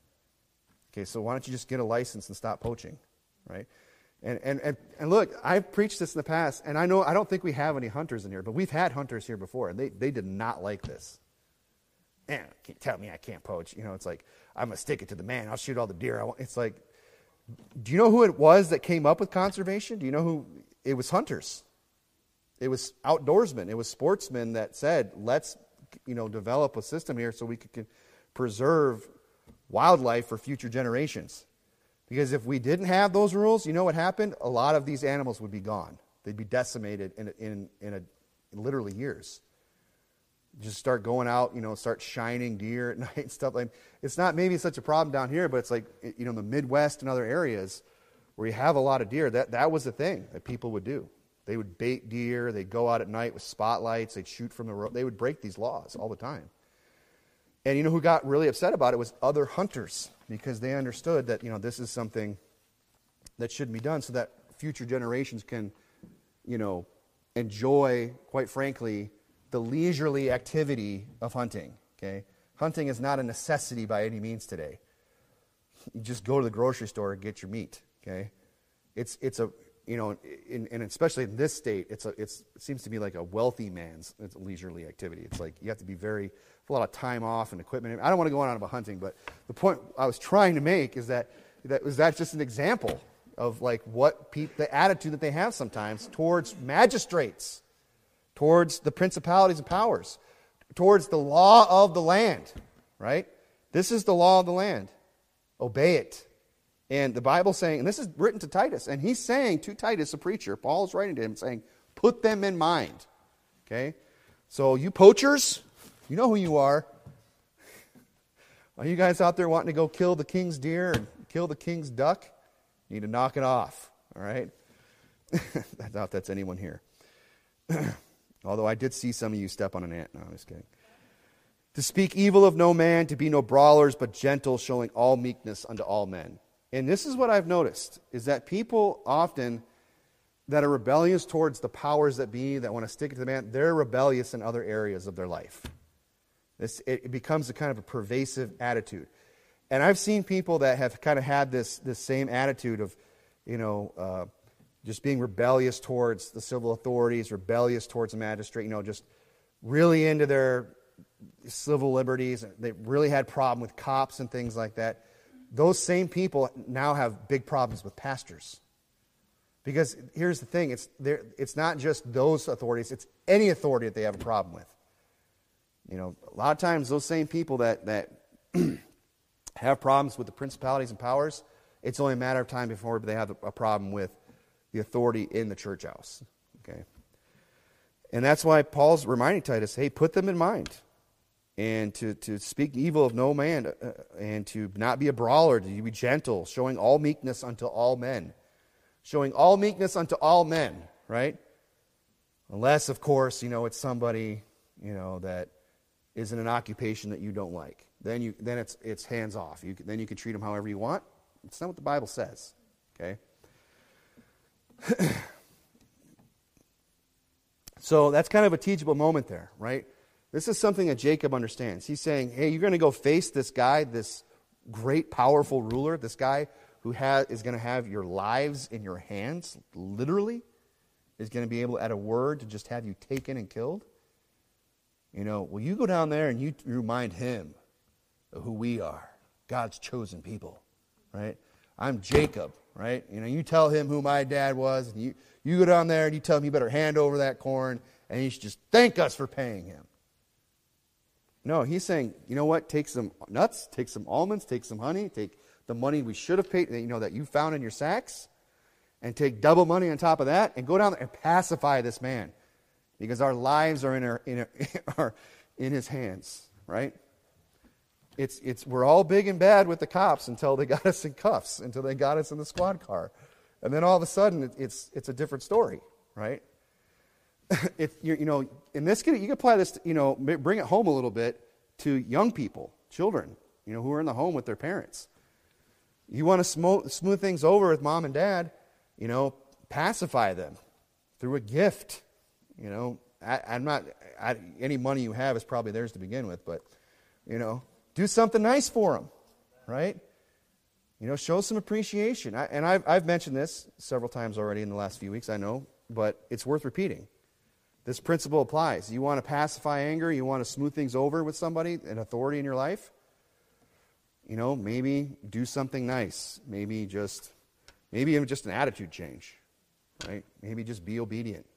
Okay, so why don't you just get a license and stop poaching, right? And, and and and look, I've preached this in the past, and I know I don't think we have any hunters in here, but we've had hunters here before, and they, they did not like this. Man, can't tell me I can't poach. You know, it's like, I'm going to stick it to the man. I'll shoot all the deer I want. It's like, do you know who it was that came up with conservation? Do you know who? It was hunters. It was outdoorsmen. It was sportsmen that said, let's, you know, develop a system here so we could preserve wildlife for future generations. Because if we didn't have those rules, you know what happened? A lot of these animals would be gone. They'd be decimated in in in, a, in literally years. Just start going out, you know, start shining deer at night and stuff like. It's not maybe such a problem down here, but it's like, you know, the Midwest and other areas where you have a lot of deer. That that was the thing that people would do. They would bait deer. They'd go out at night with spotlights. They'd shoot from the road. They would break these laws all the time. And you know who got really upset about it was other hunters, because they understood that, you know, this is something that shouldn't be done so that future generations can, you know, enjoy, quite frankly, the leisurely activity of hunting, okay? Hunting is not a necessity by any means today. You just go to the grocery store and get your meat, okay? It's it's a, you know, in, and especially in this state, it's a it's it seems to be like a wealthy man's it's a leisurely activity. It's like you have to be very a lot of time off and equipment. I don't want to go on about hunting, but the point I was trying to make is that that was that just an example of like what pe- the attitude that they have sometimes towards magistrates, towards the principalities and powers, towards the law of the land, right? This is the law of the land. Obey it. And the Bible's saying, and this is written to Titus, and he's saying to Titus, a preacher, Paul is writing to him saying, put them in mind. Okay? So you poachers, you know who you are. Are you guys out there wanting to go kill the king's deer and kill the king's duck? You need to knock it off. All right? I doubt that's anyone here. Although I did see some of you step on an ant. No, I'm just kidding. To speak evil of no man, to be no brawlers, but gentle, showing all meekness unto all men. And this is what I've noticed, is that people often that are rebellious towards the powers that be, that want to stick it to the man, they're rebellious in other areas of their life. This, it becomes a kind of a pervasive attitude. And I've seen people that have kind of had this, this same attitude of, you know, uh, just being rebellious towards the civil authorities, rebellious towards the magistrate, you know, just really into their civil liberties. They really had problem with cops and things like that. Those same people now have big problems with pastors. Because here's the thing, it's it's not just those authorities, it's any authority that they have a problem with. You know, a lot of times those same people that, that have problems with the principalities and powers, it's only a matter of time before they have a problem with the authority in the church house. Okay. And that's why Paul's reminding Titus, hey, put them in mind. And to, to speak evil of no man, uh, and to not be a brawler, to be gentle, showing all meekness unto all men. Showing all meekness unto all men, right? Unless, of course, you know, it's somebody, you know, that is in an occupation that you don't like. Then you then it's it's hands off. You then you can treat them however you want. It's not what the Bible says. Okay. So that's kind of a teachable moment there, right? This is something that Jacob understands. He's saying, hey, you're going to go face this guy, this great, powerful ruler, this guy who has, is going to have your lives in your hands, literally, is going to be able, at a word, to just have you taken and killed. You know, well, you go down there and you remind him of who we are, God's chosen people, right? I'm Jacob, right? You know, you tell him who my dad was, and you, you go down there and you tell him you better hand over that corn, and he should just thank us for paying him. No, he's saying, you know what? Take some nuts, take some almonds, take some honey, take the money we should have paid, you know, that you found in your sacks, and take double money on top of that, and go down there and pacify this man, because our lives are in our, in our, are in his hands, right? It's it's we're all big and bad with the cops until they got us in cuffs, until they got us in the squad car, and then all of a sudden it, it's it's a different story, right? If you you know, in this you can apply this, you know, bring it home a little bit to young people, children, you know, who are in the home with their parents. You want to smooth smooth things over with mom and dad, you know, pacify them through a gift. You know, I, I'm not I, any money you have is probably theirs to begin with, but you know, do something nice for them, right? You know, show some appreciation. I, and I've I've mentioned this several times already in the last few weeks, I know, but it's worth repeating. This principle applies. You want to pacify anger, you want to smooth things over with somebody, an authority in your life, you know, maybe do something nice. Maybe just, maybe even just an attitude change, right? Maybe just be obedient.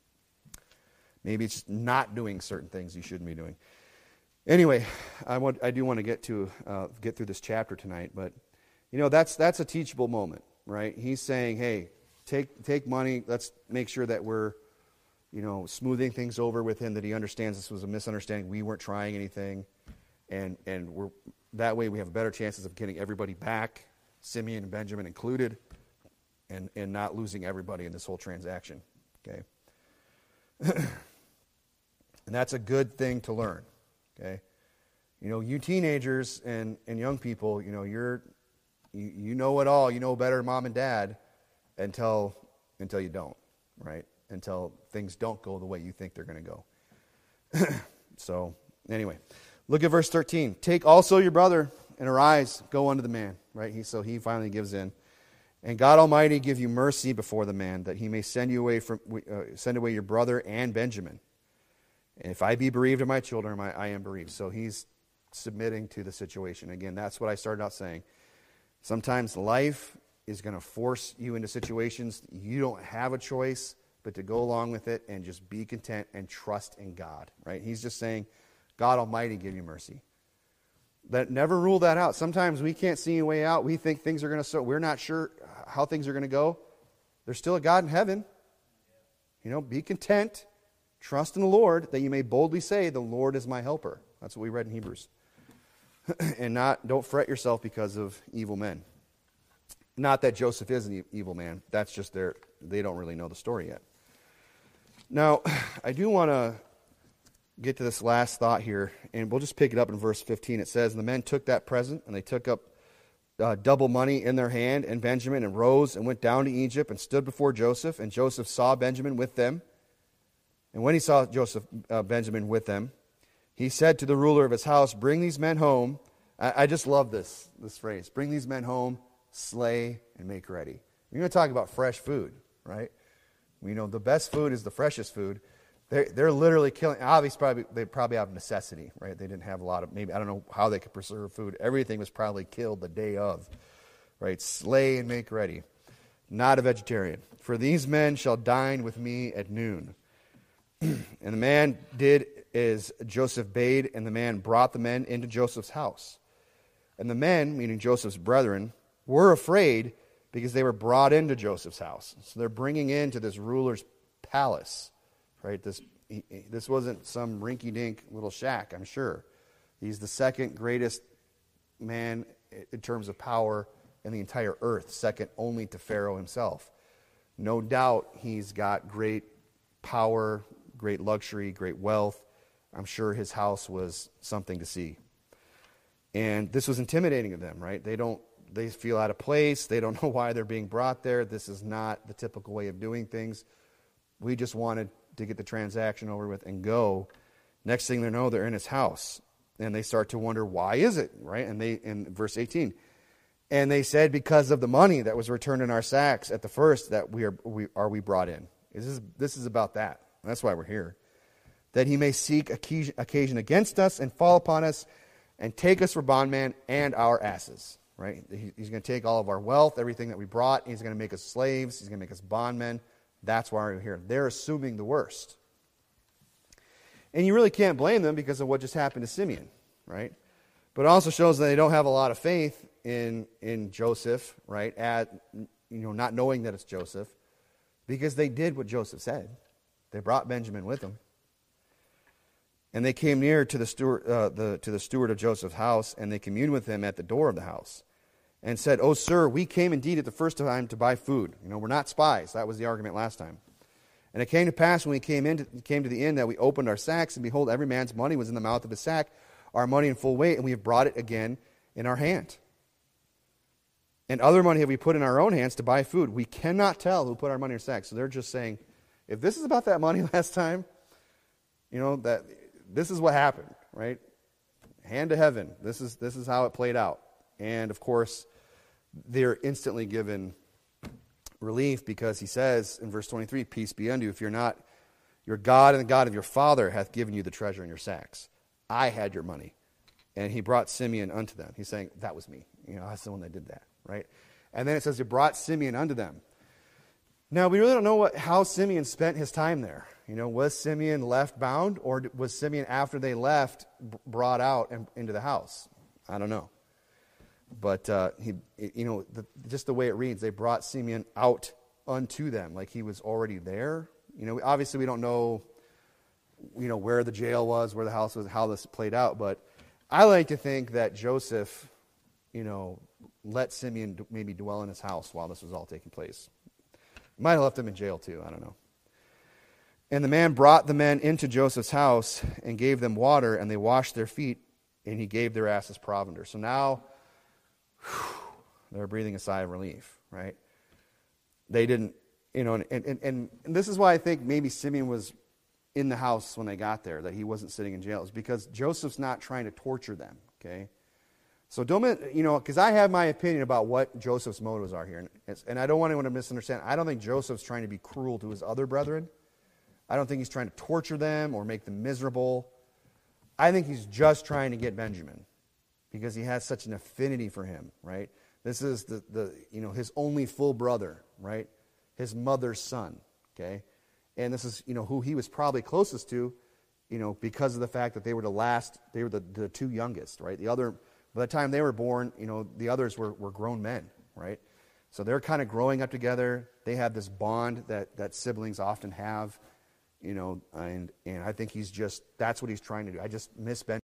Maybe it's just not doing certain things you shouldn't be doing. Anyway, I want, I do want to get to uh, get through this chapter tonight, but you know, that's that's a teachable moment, right? He's saying, hey, take take money. Let's make sure that we're, you know, smoothing things over with him, that he understands this was a misunderstanding. We weren't trying anything, and and we're that way we have better chances of getting everybody back, Simeon and Benjamin included, and and not losing everybody in this whole transaction. Okay, and that's a good thing to learn. Okay, you know, you teenagers and and young people, you know, you're you, you know it all. You know better than mom and dad until until you don't, right? Until things don't go the way you think they're going to go. So, anyway, look at verse thirteen. Take also your brother and arise, go unto the man. Right? He, so he finally gives in. And God Almighty give you mercy before the man, that he may send you away from uh, send away your brother and Benjamin. And if I be bereaved of my children, I, I am bereaved. So he's submitting to the situation. Again, that's what I started out saying. Sometimes life is going to force you into situations you don't have a choice, but to go along with it and just be content and trust in God, right? He's just saying, God Almighty give you mercy. That never rule that out. Sometimes we can't see a way out. We think things are going to start. We're not sure how things are going to go. There's still a God in heaven. You know, be content. Trust in the Lord, that you may boldly say, the Lord is my helper. That's what we read in Hebrews. And not, don't fret yourself because of evil men. Not that Joseph is an evil man. That's just their, they don't really know the story yet. Now, I do want to get to this last thought here, and we'll just pick it up in verse fifteen. It says, and the men took that present, and they took up uh, double money in their hand, and Benjamin, and rose and went down to Egypt, and stood before Joseph, and Joseph saw Benjamin with them. And when he saw Joseph, uh, Benjamin with them, he said to the ruler of his house, bring these men home. I, I just love this, this phrase. Bring these men home, slay, and make ready. You're going to talk about fresh food, right? You know, the best food is the freshest food. They're, they're literally killing. Obviously, probably, they probably have necessity, right? They didn't have a lot of, maybe, I don't know how they could preserve food. Everything was probably killed the day of, right? Slay and make ready. Not a vegetarian. For these men shall dine with me at noon. And the man did as Joseph bade, and the man brought the men into Joseph's house. And the men, meaning Joseph's brethren, were afraid because they were brought into Joseph's house. So they're bringing into this ruler's palace, right? This he, this wasn't some rinky-dink little shack, I'm sure. He's the second greatest man in terms of power in the entire earth, second only to Pharaoh himself. No doubt he's got great power, great luxury, great wealth. I'm sure his house was something to see. And this was intimidating to them, right? They don't, they feel out of place. They don't know why they're being brought there. This is not the typical way of doing things. We just wanted to get the transaction over with and go. Next thing they know, they're in his house. And they start to wonder, why is it, right? And they, in verse eighteen, and they said, because of the money that was returned in our sacks at the first, that we are we are we brought in. This is, this is about that. That's why we're here. That he may seek occasion, occasion against us and fall upon us and take us for bondmen and our asses, right? He, he's going to take all of our wealth, everything that we brought. He's going to make us slaves. He's going to make us bondmen. That's why we're here. They're assuming the worst. And you really can't blame them because of what just happened to Simeon, right? But it also shows that they don't have a lot of faith in in Joseph, right? At you know, not knowing that it's Joseph, because they did what Joseph said. They brought Benjamin with them, and they came near to the steward, uh, the to the steward of Joseph's house, and they communed with him at the door of the house, and said, "Oh, sir, we came indeed at the first time to buy food. You know, we're not spies." That was the argument last time. And it came to pass when we came in to, came to the inn that we opened our sacks, and behold, every man's money was in the mouth of his sack, our money in full weight, and we have brought it again in our hand. And other money have we put in our own hands to buy food. We cannot tell who put our money in our sacks. So they're just saying, if this is about that money last time, you know, that this is what happened, right? Hand to heaven. This is this is how it played out. And of course, they're instantly given relief, because he says in verse twenty-three, peace be unto you. If you're not, your God and the God of your father hath given you the treasure in your sacks. I had your money. And he brought Simeon unto them. He's saying, that was me. You know, that's the one that did that, right? And then it says he brought Simeon unto them. Now, we really don't know what how Simeon spent his time there. You know, was Simeon left bound, or was Simeon, after they left, brought out and into the house? I don't know. But, uh, he, you know, the, just the way it reads, they brought Simeon out unto them, like he was already there. You know, obviously we don't know, you know, where the jail was, where the house was, how this played out. But I like to think that Joseph, you know, let Simeon maybe dwell in his house while this was all taking place. Might have left him in jail too, I don't know. And the man brought the men into Joseph's house and gave them water, and they washed their feet, and he gave their asses provender. So now, they're breathing a sigh of relief, right? They didn't, you know, and, and, and, and this is why I think maybe Simeon was in the house when they got there, that he wasn't sitting in jail, is because Joseph's not trying to torture them, okay? So don't, you know, because I have my opinion about what Joseph's motives are here, and, and I don't want anyone to misunderstand. I don't think Joseph's trying to be cruel to his other brethren. I don't think he's trying to torture them or make them miserable. I think he's just trying to get Benjamin, because he has such an affinity for him, right? This is the, the you know, his only full brother, right? His mother's son, okay? And this is, you know, who he was probably closest to, you know, because of the fact that they were the last, they were the, the two youngest, right? The other, by the time they were born, you know, the others were, were grown men, right? So they're kind of growing up together. They have this bond that, that siblings often have, you know, and, and I think he's just, that's what he's trying to do. I just miss Ben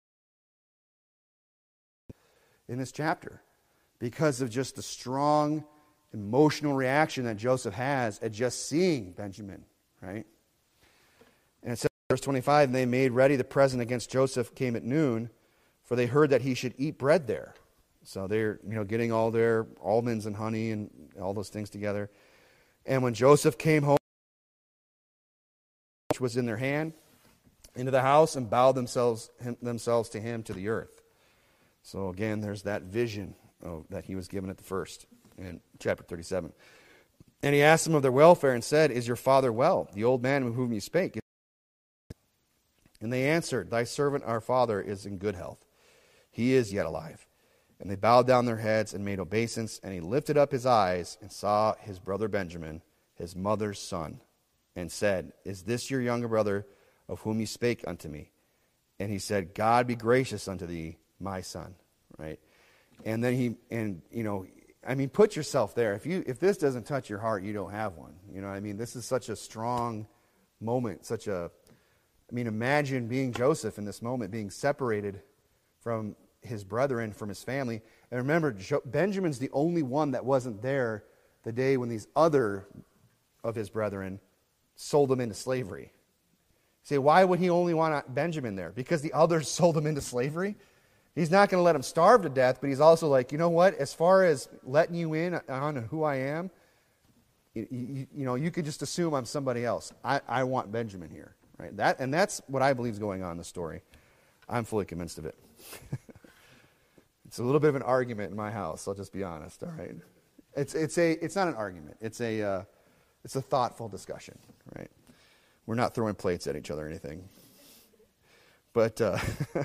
in this chapter, because of just the strong emotional reaction that Joseph has at just seeing Benjamin, right? And it says, verse twenty-five, and they made ready the present against Joseph came at noon, for they heard that he should eat bread there. So they're, you know, getting all their almonds and honey and all those things together. And when Joseph came home, which was in their hand, into the house, and bowed themselves him, themselves to him to the earth. So again, there's that vision oh, that he was given at the first in chapter thirty-seven. And he asked them of their welfare and said, is your father well, the old man with whom you spake? And they answered, thy servant our father is in good health. He is yet alive. And they bowed down their heads and made obeisance, and he lifted up his eyes and saw his brother Benjamin, his mother's son, and said, is this your younger brother of whom you spake unto me? And he said, God be gracious unto thee, my son, right? And then he, and you know, I mean, put yourself there. If you, if this doesn't touch your heart, you don't have one. You know what I mean? This is such a strong moment, such a, mean, imagine being Joseph in this moment, being separated from his brethren, from his family. And remember, jo- Benjamin's the only one that wasn't there the day when these other of his brethren sold him into slavery. You say, why would he only want Benjamin there? Because the others sold him into slavery? He's not going to let him starve to death, but he's also like, you know what? As far as letting you in on who I am, you, you, you know, you could just assume I'm somebody else. I, I want Benjamin here, right? That and that's what I believe is going on in the story. I'm fully convinced of it. It's a little bit of an argument in my house. I'll just be honest. All right, it's it's a it's not an argument. It's a uh, it's a thoughtful discussion, right? We're not throwing plates at each other or anything, but. Uh,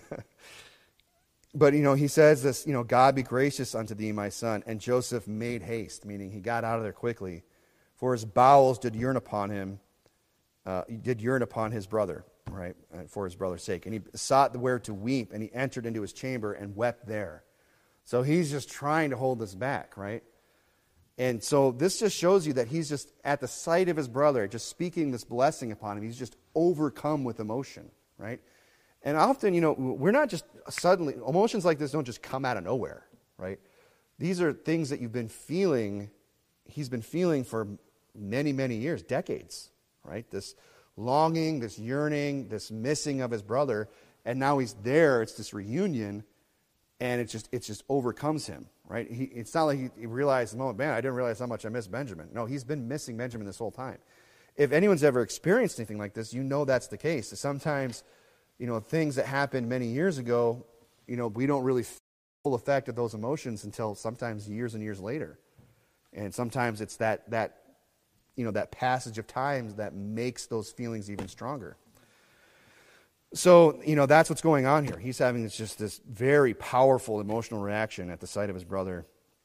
But, you know, he says this, you know, God be gracious unto thee, my son. And Joseph made haste, meaning he got out of there quickly. For his bowels did yearn upon him, uh, did yearn upon his brother, right, for his brother's sake. And he sought where to weep, and he entered into his chamber and wept there. So he's just trying to hold this back, right? And so this just shows you that he's just, at the sight of his brother, just speaking this blessing upon him, he's just overcome with emotion, right? And often, you know, we're not just suddenly, emotions like this don't just come out of nowhere, right? These are things that you've been feeling, he's been feeling for many, many years, decades, right? This longing, this yearning, this missing of his brother, and now he's there, it's this reunion, and it just it just overcomes him, right? He, it's not like he, he realized, oh, man, I didn't realize how much I miss Benjamin. No, he's been missing Benjamin this whole time. If anyone's ever experienced anything like this, you know that's the case. Sometimes, you know, things that happened many years ago, you know, we don't really feel the full effect of those emotions until sometimes years and years later. And sometimes it's that, that you know, that passage of time that makes those feelings even stronger. So, you know, that's what's going on here. He's having this, just this very powerful emotional reaction at the sight of his brother.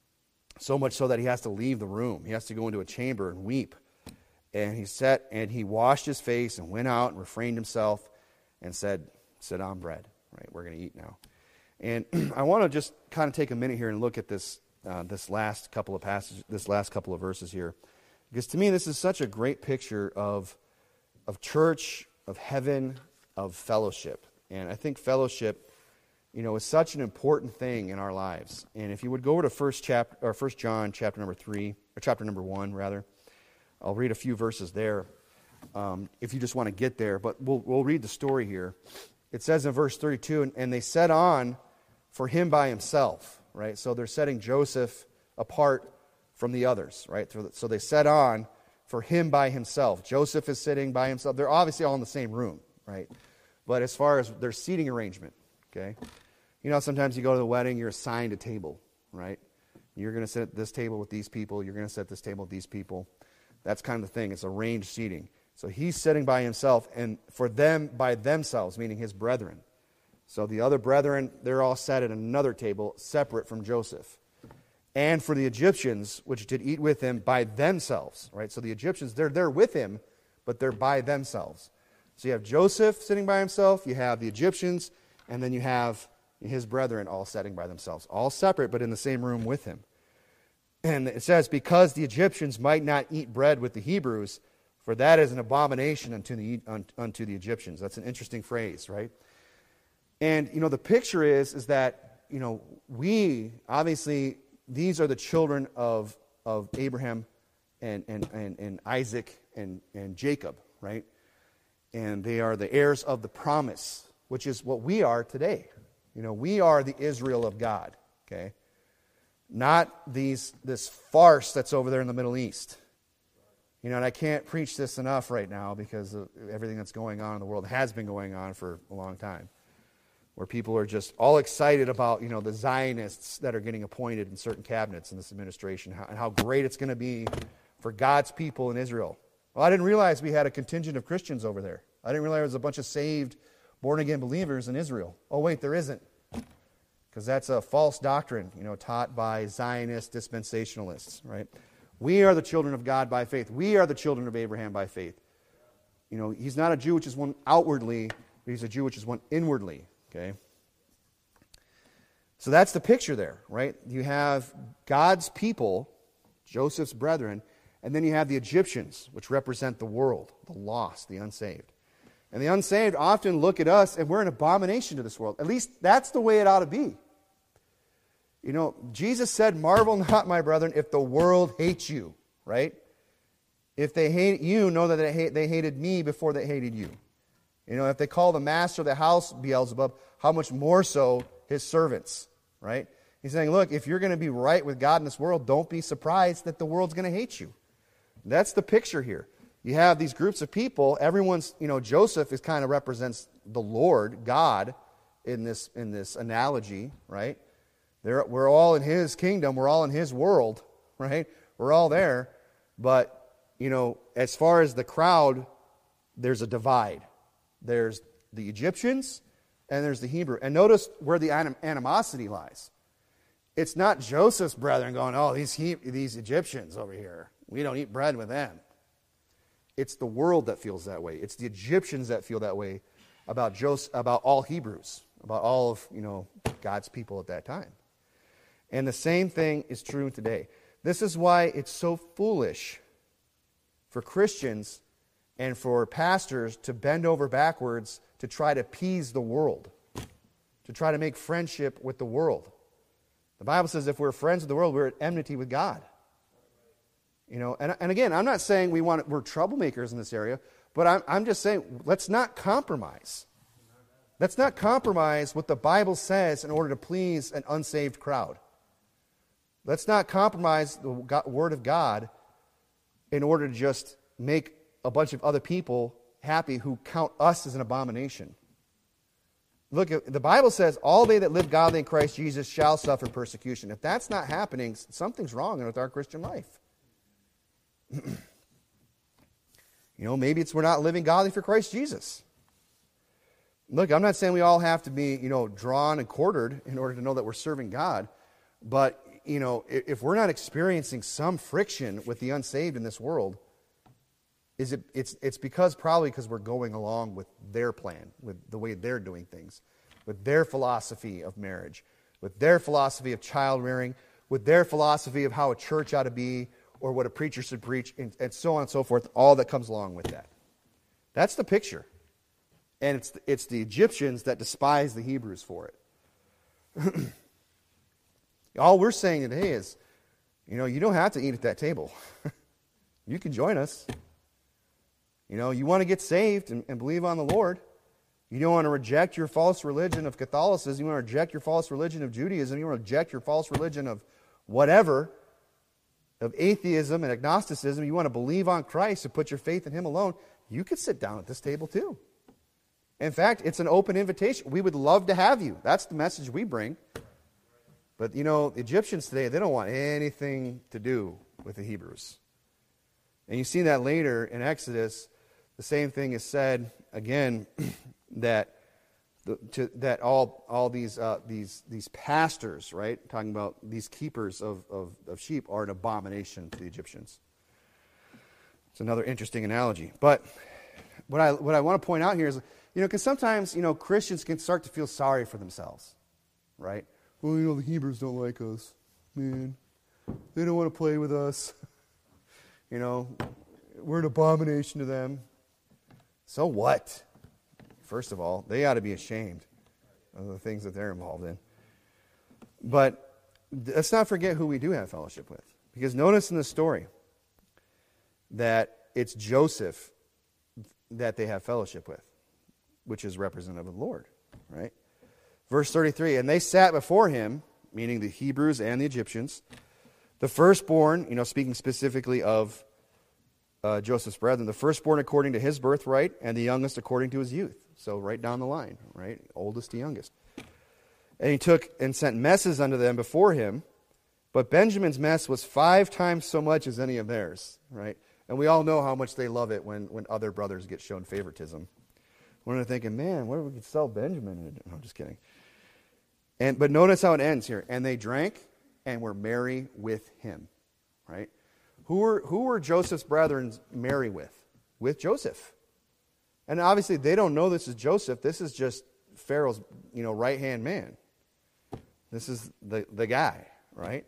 So much so that he has to leave the room. He has to go into a chamber and weep. And he sat and he washed his face and went out and refrained himself and said, sit on bread, right? We're going to eat now. And I want to just kind of take a minute here and look at this uh, this last couple of passages, this last couple of verses here. Because to me, this is such a great picture of, of church, of heaven, of fellowship. And I think fellowship, you know, is such an important thing in our lives. And if you would go over to first chapter or First John chapter number three, or chapter number one, rather, I'll read a few verses there. Um, if you just want to get there, but we'll we'll read the story here. It says in verse thirty-two, and, and they set on for him by himself, right? So they're setting Joseph apart from the others, right? So they set on for him by himself. Joseph is sitting by himself. They're obviously all in the same room, right? But as far as their seating arrangement, okay? You know, sometimes you go to the wedding, you're assigned a table, right? You're going to sit at this table with these people. You're going to sit at this table with these people. That's kind of the thing. It's arranged seating. So he's sitting by himself, and for them, by themselves, meaning his brethren. So the other brethren, they're all sat at another table, separate from Joseph. And for the Egyptians, which did eat with him, by themselves, right? So the Egyptians, they're there with him, but they're by themselves. So you have Joseph sitting by himself, you have the Egyptians, and then you have his brethren all sitting by themselves. All separate, but in the same room with him. And it says, because the Egyptians might not eat bread with the Hebrews, for that is an abomination unto the unto the Egyptians. That's an interesting phrase, right? And, you know, the picture is, is that, you know, we, obviously, these are the children of, of Abraham and, and, and, and Isaac and, and Jacob, right? And they are the heirs of the promise, which is what we are today. You know, we are the Israel of God, okay? Not these this farce that's over there in the Middle East. You know, and I can't preach this enough right now because of everything that's going on in the world, has been going on for a long time, where people are just all excited about, you know, the Zionists that are getting appointed in certain cabinets in this administration, how, and how great it's going to be for God's people in Israel. Well, I didn't realize we had a contingent of Christians over there. I didn't realize there was a bunch of saved, born-again believers in Israel. Oh, wait, there isn't. Because that's a false doctrine, you know, taught by Zionist dispensationalists, right? We are the children of God by faith. We are the children of Abraham by faith. You know, he's not a Jew which is one outwardly, but he's a Jew which is one inwardly, okay? So that's the picture there, right? You have God's people, Joseph's brethren, and then you have the Egyptians, which represent the world, the lost, the unsaved. And the unsaved often look at us and we're an abomination to this world. At least that's the way it ought to be. You know, Jesus said, marvel not, my brethren, if the world hates you, right? If they hate you, know that they, hate, they hated me before they hated you. You know, if they call the master of the house Beelzebub, how much more so his servants, right? He's saying, look, if you're going to be right with God in this world, don't be surprised that the world's going to hate you. That's the picture here. You have these groups of people. Everyone's, you know, Joseph is kind of represents the Lord, God, in this in this analogy, right? They're, we're all in His kingdom. We're all in His world, right? We're all there. But, you know, as far as the crowd, there's a divide. There's the Egyptians and there's the Hebrew. And notice where the anim- animosity lies. It's not Joseph's brethren going, oh, these he- these Egyptians over here, we don't eat bread with them. It's the world that feels that way. It's the Egyptians that feel that way about Joseph, about all Hebrews, about all of, you know, God's people at that time. And the same thing is true today. This is why it's so foolish for Christians and for pastors to bend over backwards to try to appease the world, to try to make friendship with the world. The Bible says if we're friends with the world, we're at enmity with God. You know, and, and again, I'm not saying we want we're troublemakers in this area, but I'm, I'm just saying let's not compromise. Let's not compromise what the Bible says in order to please an unsaved crowd. Let's not compromise the God, Word of God in order to just make a bunch of other people happy who count us as an abomination. Look, the Bible says, all they that live godly in Christ Jesus shall suffer persecution. If that's not happening, something's wrong with our Christian life. You know, maybe it's we're not living godly for Christ Jesus. Look, I'm not saying we all have to be, you know, drawn and quartered in order to know that we're serving God. But, you know, if we're not experiencing some friction with the unsaved in this world, is it it's it's because probably because we're going along with their plan, with the way they're doing things, with their philosophy of marriage, with their philosophy of child rearing, with their philosophy of how a church ought to be, or what a preacher should preach, and, and so on and so forth, all that comes along with that. That's the picture. And it's the, it's the Egyptians that despise the Hebrews for it. All we're saying today is, you know, you don't have to eat at that table. You can join us. You know, you want to get saved and, and believe on the Lord. You don't want to reject your false religion of Catholicism. You want to reject your false religion of Judaism. You want to reject your false religion of whatever, of atheism and agnosticism. You want to believe on Christ and put your faith in Him alone. You could sit down at this table too. In fact, it's an open invitation. We would love to have you. That's the message we bring. But, you know, the Egyptians today, they don't want anything to do with the Hebrews. And you see that later in Exodus. The same thing is said again that the, to, that all all these uh, these these pastors, right, talking about these keepers of, of, of sheep, are an abomination to the Egyptians. It's another interesting analogy. But what I what I want to point out here is, you know, because sometimes, you know, Christians can start to feel sorry for themselves, right? Well, you know, the Hebrews don't like us, man. They don't want to play with us. You know, we're an abomination to them. So what? First of all, they ought to be ashamed of the things that they're involved in. But let's not forget who we do have fellowship with. Because notice in the story that it's Joseph that they have fellowship with, which is representative of the Lord, right? Verse thirty-three, and they sat before him, meaning the Hebrews and the Egyptians, the firstborn, you know, speaking specifically of uh, Joseph's brethren, the firstborn according to his birthright, and the youngest according to his youth. So right down the line, right? Oldest to youngest. And he took and sent messes unto them before him, but Benjamin's mess was five times so much as any of theirs, right? And we all know how much they love it when, when other brothers get shown favoritism. We're thinking, man, what if we could sell Benjamin? No, I'm just kidding. And but notice how it ends here. And they drank and were merry with him, right? Who were who were Joseph's brethren merry with? With Joseph. And obviously they don't know this is Joseph. This is just Pharaoh's, you know, right-hand man. This is the, the guy, right?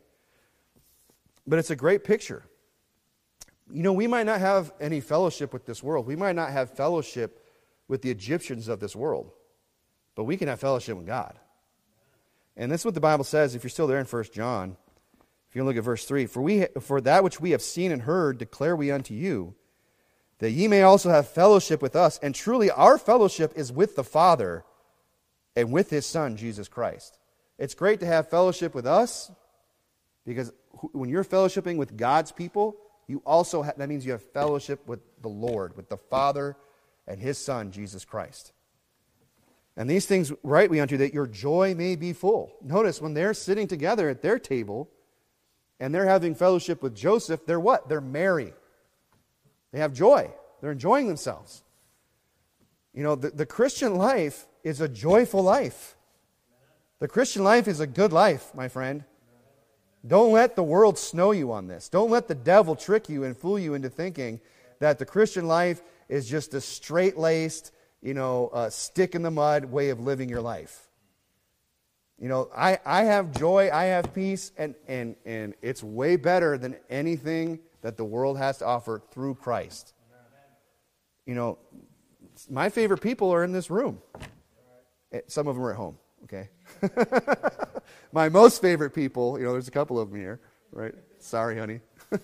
But it's a great picture. You know, we might not have any fellowship with this world. We might not have fellowship with the Egyptians of this world, but we can have fellowship with God. And this is what the Bible says, if you're still there in First John. If you look at verse three, For we for that which we have seen and heard declare we unto you, that ye may also have fellowship with us. And truly our fellowship is with the Father and with His Son, Jesus Christ. It's great to have fellowship with us, because when you're fellowshipping with God's people, you also ha- that means you have fellowship with the Lord, with the Father and His Son, Jesus Christ. And these things write we unto you, that your joy may be full. Notice, when they're sitting together at their table and they're having fellowship with Joseph, they're what? They're merry. They have joy. They're enjoying themselves. You know, the, the Christian life is a joyful life. The Christian life is a good life, my friend. Don't let the world snow you on this. Don't let the devil trick you and fool you into thinking that the Christian life is just a straight-laced, you know, uh, stick-in-the-mud way of living your life. You know, I, I have joy, I have peace, and, and, and it's way better than anything that the world has to offer through Christ. You know, my favorite people are in this room. Some of them are at home, okay? My most favorite people, you know, there's a couple of them here, right? Sorry, honey. It's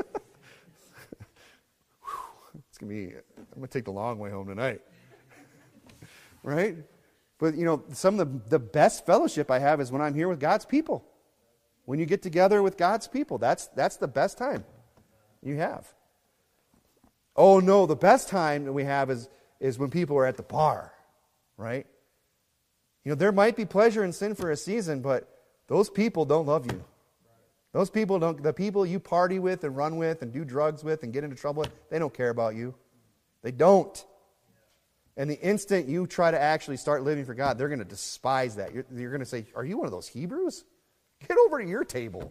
going to be, I'm going to take the long way home tonight. Right? But, you know, some of the, the best fellowship I have is when I'm here with God's people. When you get together with God's people, that's that's the best time you have. Oh, no, the best time that we have is, is when people are at the bar, right? You know, there might be pleasure in sin for a season, but those people don't love you. Those people don't, the people you party with and run with and do drugs with and get into trouble with, they don't care about you. They don't. And the instant you try to actually start living for God, they're going to despise that. You're, you're going to say, are you one of those Hebrews? Get over to your table.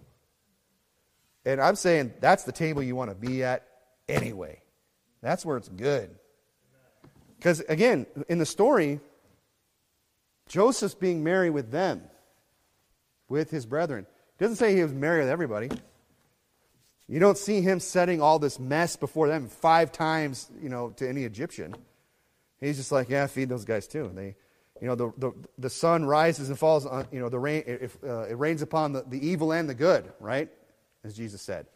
And I'm saying that's the table you want to be at anyway. That's where it's good. Because, again, in the story, Joseph's being married with them, with his brethren. It doesn't say he was married with everybody. You don't see him setting all this mess before them five times, you know, to any Egyptian. He's just like, yeah, feed those guys too. And they, you know, the the, the sun rises and falls on, you know, the rain. If uh, it rains upon the, the evil and the good, right? As Jesus said.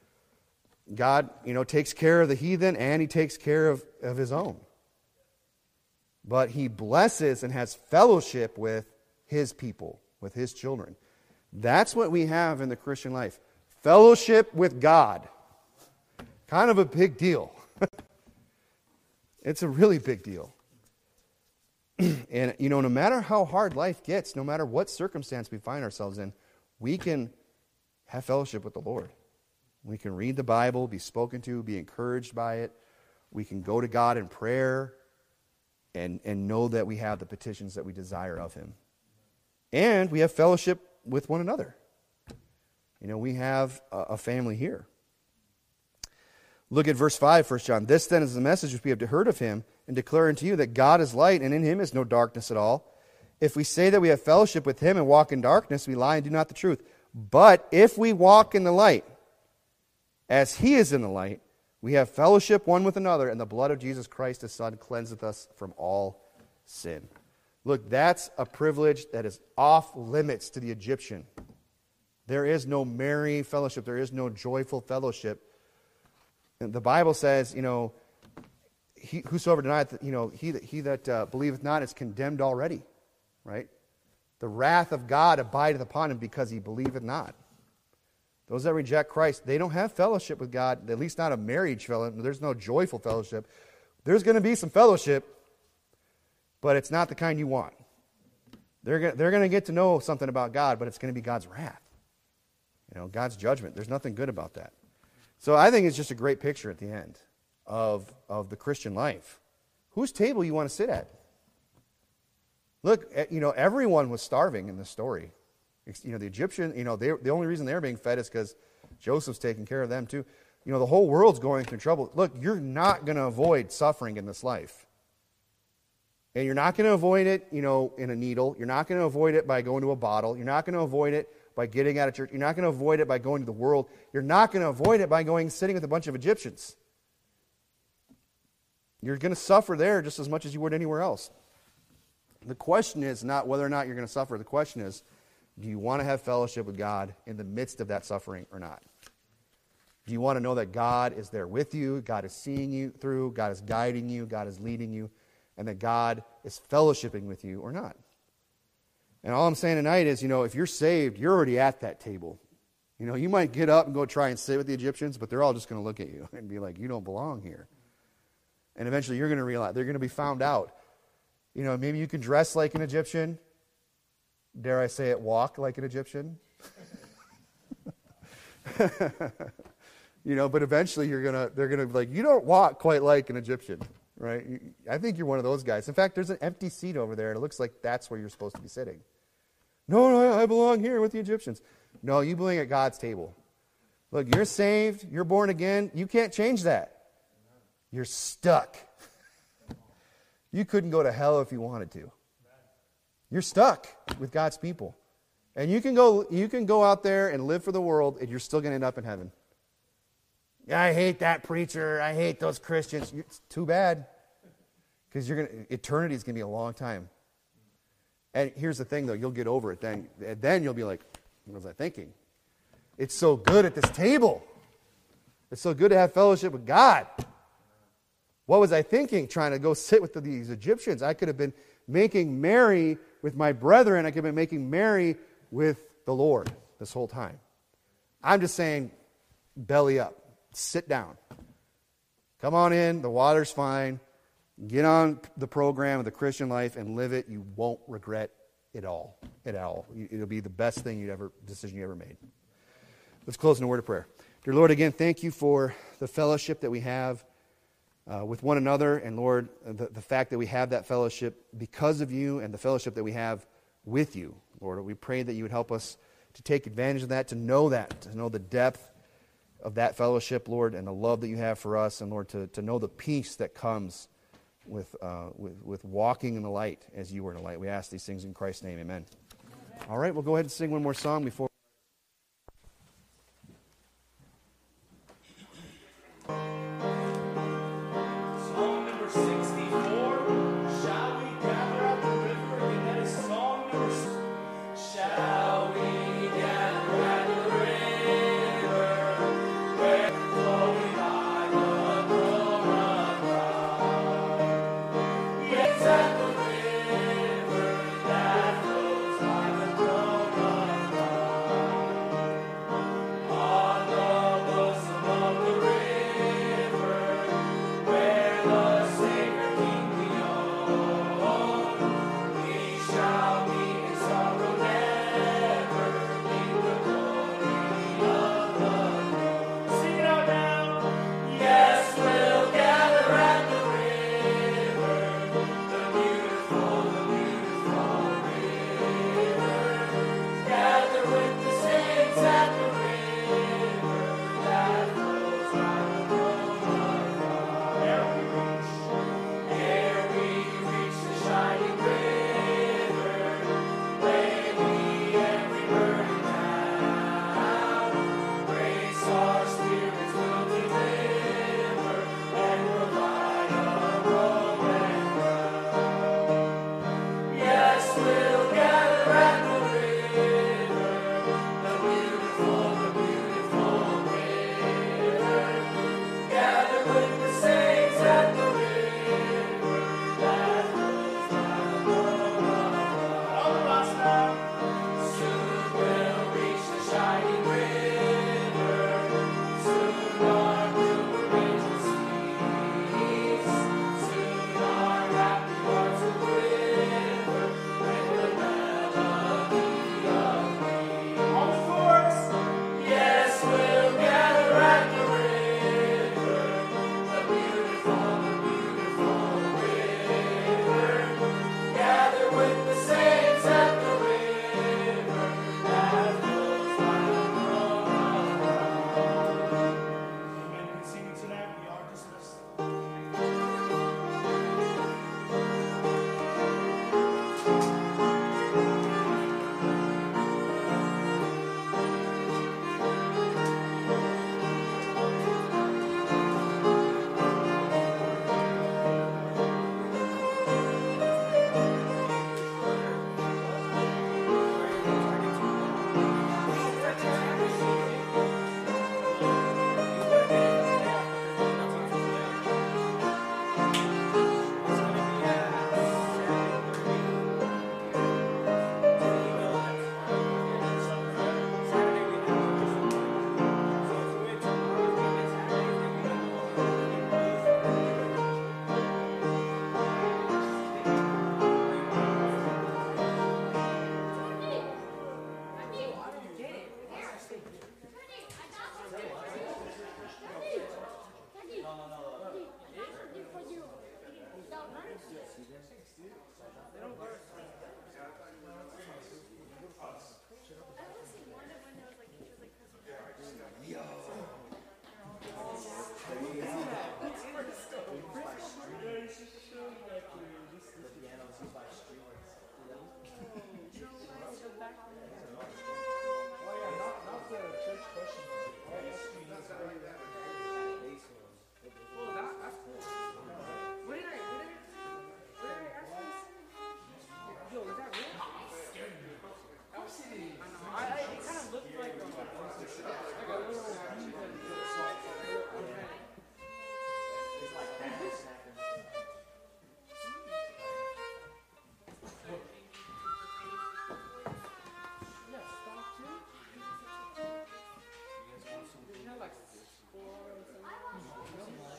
God, you know, takes care of the heathen and He takes care of, of His own. But He blesses and has fellowship with His people, with His children. That's what we have in the Christian life. Fellowship with God. Kind of a big deal. It's a really big deal. And, you know, no matter how hard life gets, no matter what circumstance we find ourselves in, we can have fellowship with the Lord. We can read the Bible, be spoken to, be encouraged by it. We can go to God in prayer and, and know that we have the petitions that we desire of Him. And we have fellowship with one another. You know, we have a, a family here. Look at verse five, First John. This then is the message which we have heard of Him, and declare unto you that God is light, and in Him is no darkness at all. If we say that we have fellowship with Him and walk in darkness, we lie and do not the truth. But if we walk in the light, as He is in the light, we have fellowship one with another, and the blood of Jesus Christ, His Son, cleanseth us from all sin. Look, that's a privilege that is off limits to the Egyptian. There is no merry fellowship. There is no joyful fellowship. And the Bible says, you know, he, whosoever denieth, you know, he that, he that uh, believeth not is condemned already, right? The wrath of God abideth upon him because he believeth not. Those that reject Christ, they don't have fellowship with God, at least not a marriage fellowship. There's no joyful fellowship. There's going to be some fellowship, but it's not the kind you want. They're going, they're going to get to know something about God, but it's going to be God's wrath. You know, God's judgment. There's nothing good about that. So I think it's just a great picture at the end of, of the Christian life. Whose table you want to sit at? Look, you know, everyone was starving in this story. You know, the Egyptian, you know, they, the only reason they're being fed is because Joseph's taking care of them too. You know, the whole world's going through trouble. Look, you're not going to avoid suffering in this life. And you're not going to avoid it, you know, in a needle. You're not going to avoid it by going to a bottle. You're not going to avoid it by getting out of church. You're not going to avoid it by going to the world. You're not going to avoid it by going sitting with a bunch of Egyptians. You're going to suffer there just as much as you would anywhere else. The question is not whether or not you're going to suffer. The question is, do you want to have fellowship with God in the midst of that suffering or not? Do you want to know that God is there with you, God is seeing you through, God is guiding you, God is leading you, and that God is fellowshipping with you or not? And all I'm saying tonight is, you know, if you're saved, you're already at that table. You know, you might get up and go try and sit with the Egyptians, but they're all just going to look at you and be like, you don't belong here. And eventually you're going to realize, they're going to be found out. You know, maybe you can dress like an Egyptian. Dare I say it, walk like an Egyptian. You know, but eventually you're gonna, they're gonna be like, you don't walk quite like an Egyptian, right? I think you're one of those guys. In fact, there's an empty seat over there, and it looks like that's where you're supposed to be sitting. No, no, I belong here with the Egyptians. No, you belong at God's table. Look, you're saved, you're born again. You can't change that. You're stuck. You couldn't go to hell if you wanted to. You're stuck with God's people. And you can go, you can go out there and live for the world, and you're still going to end up in heaven. I hate that preacher. I hate those Christians. It's too bad. Because you're going to, eternity is going to be a long time. And here's the thing, though. You'll get over it then. And then you'll be like, what was I thinking? It's so good at this table. It's so good to have fellowship with God. What was I thinking trying to go sit with these Egyptians? I could have been making merry with my brethren. I could have been making merry with the Lord this whole time. I'm just saying, belly up. Sit down. Come on in. The water's fine. Get on the program of the Christian life and live it. You won't regret it all. At all. It'll be the best thing you ever decision you ever made. Let's close in a word of prayer. Dear Lord, again, thank you for the fellowship that we have uh, with one another, and Lord, the, the fact that we have that fellowship because of you, and the fellowship that we have with you. Lord, we pray that you would help us to take advantage of that, to know that, to know the depth of that fellowship, Lord, and the love that you have for us, and Lord, to, to know the peace that comes with, uh, with with walking in the light as you were in the light. We ask these things in Christ's name, amen. Amen. All right, we'll go ahead and sing one more song before. Song number sixty-four, Shall We Gather at the River? And that is song number six. Shall we gather at the river, where flowing by the throne of God? Yes, at the river that flows by the throne of God.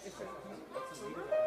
What's the leader?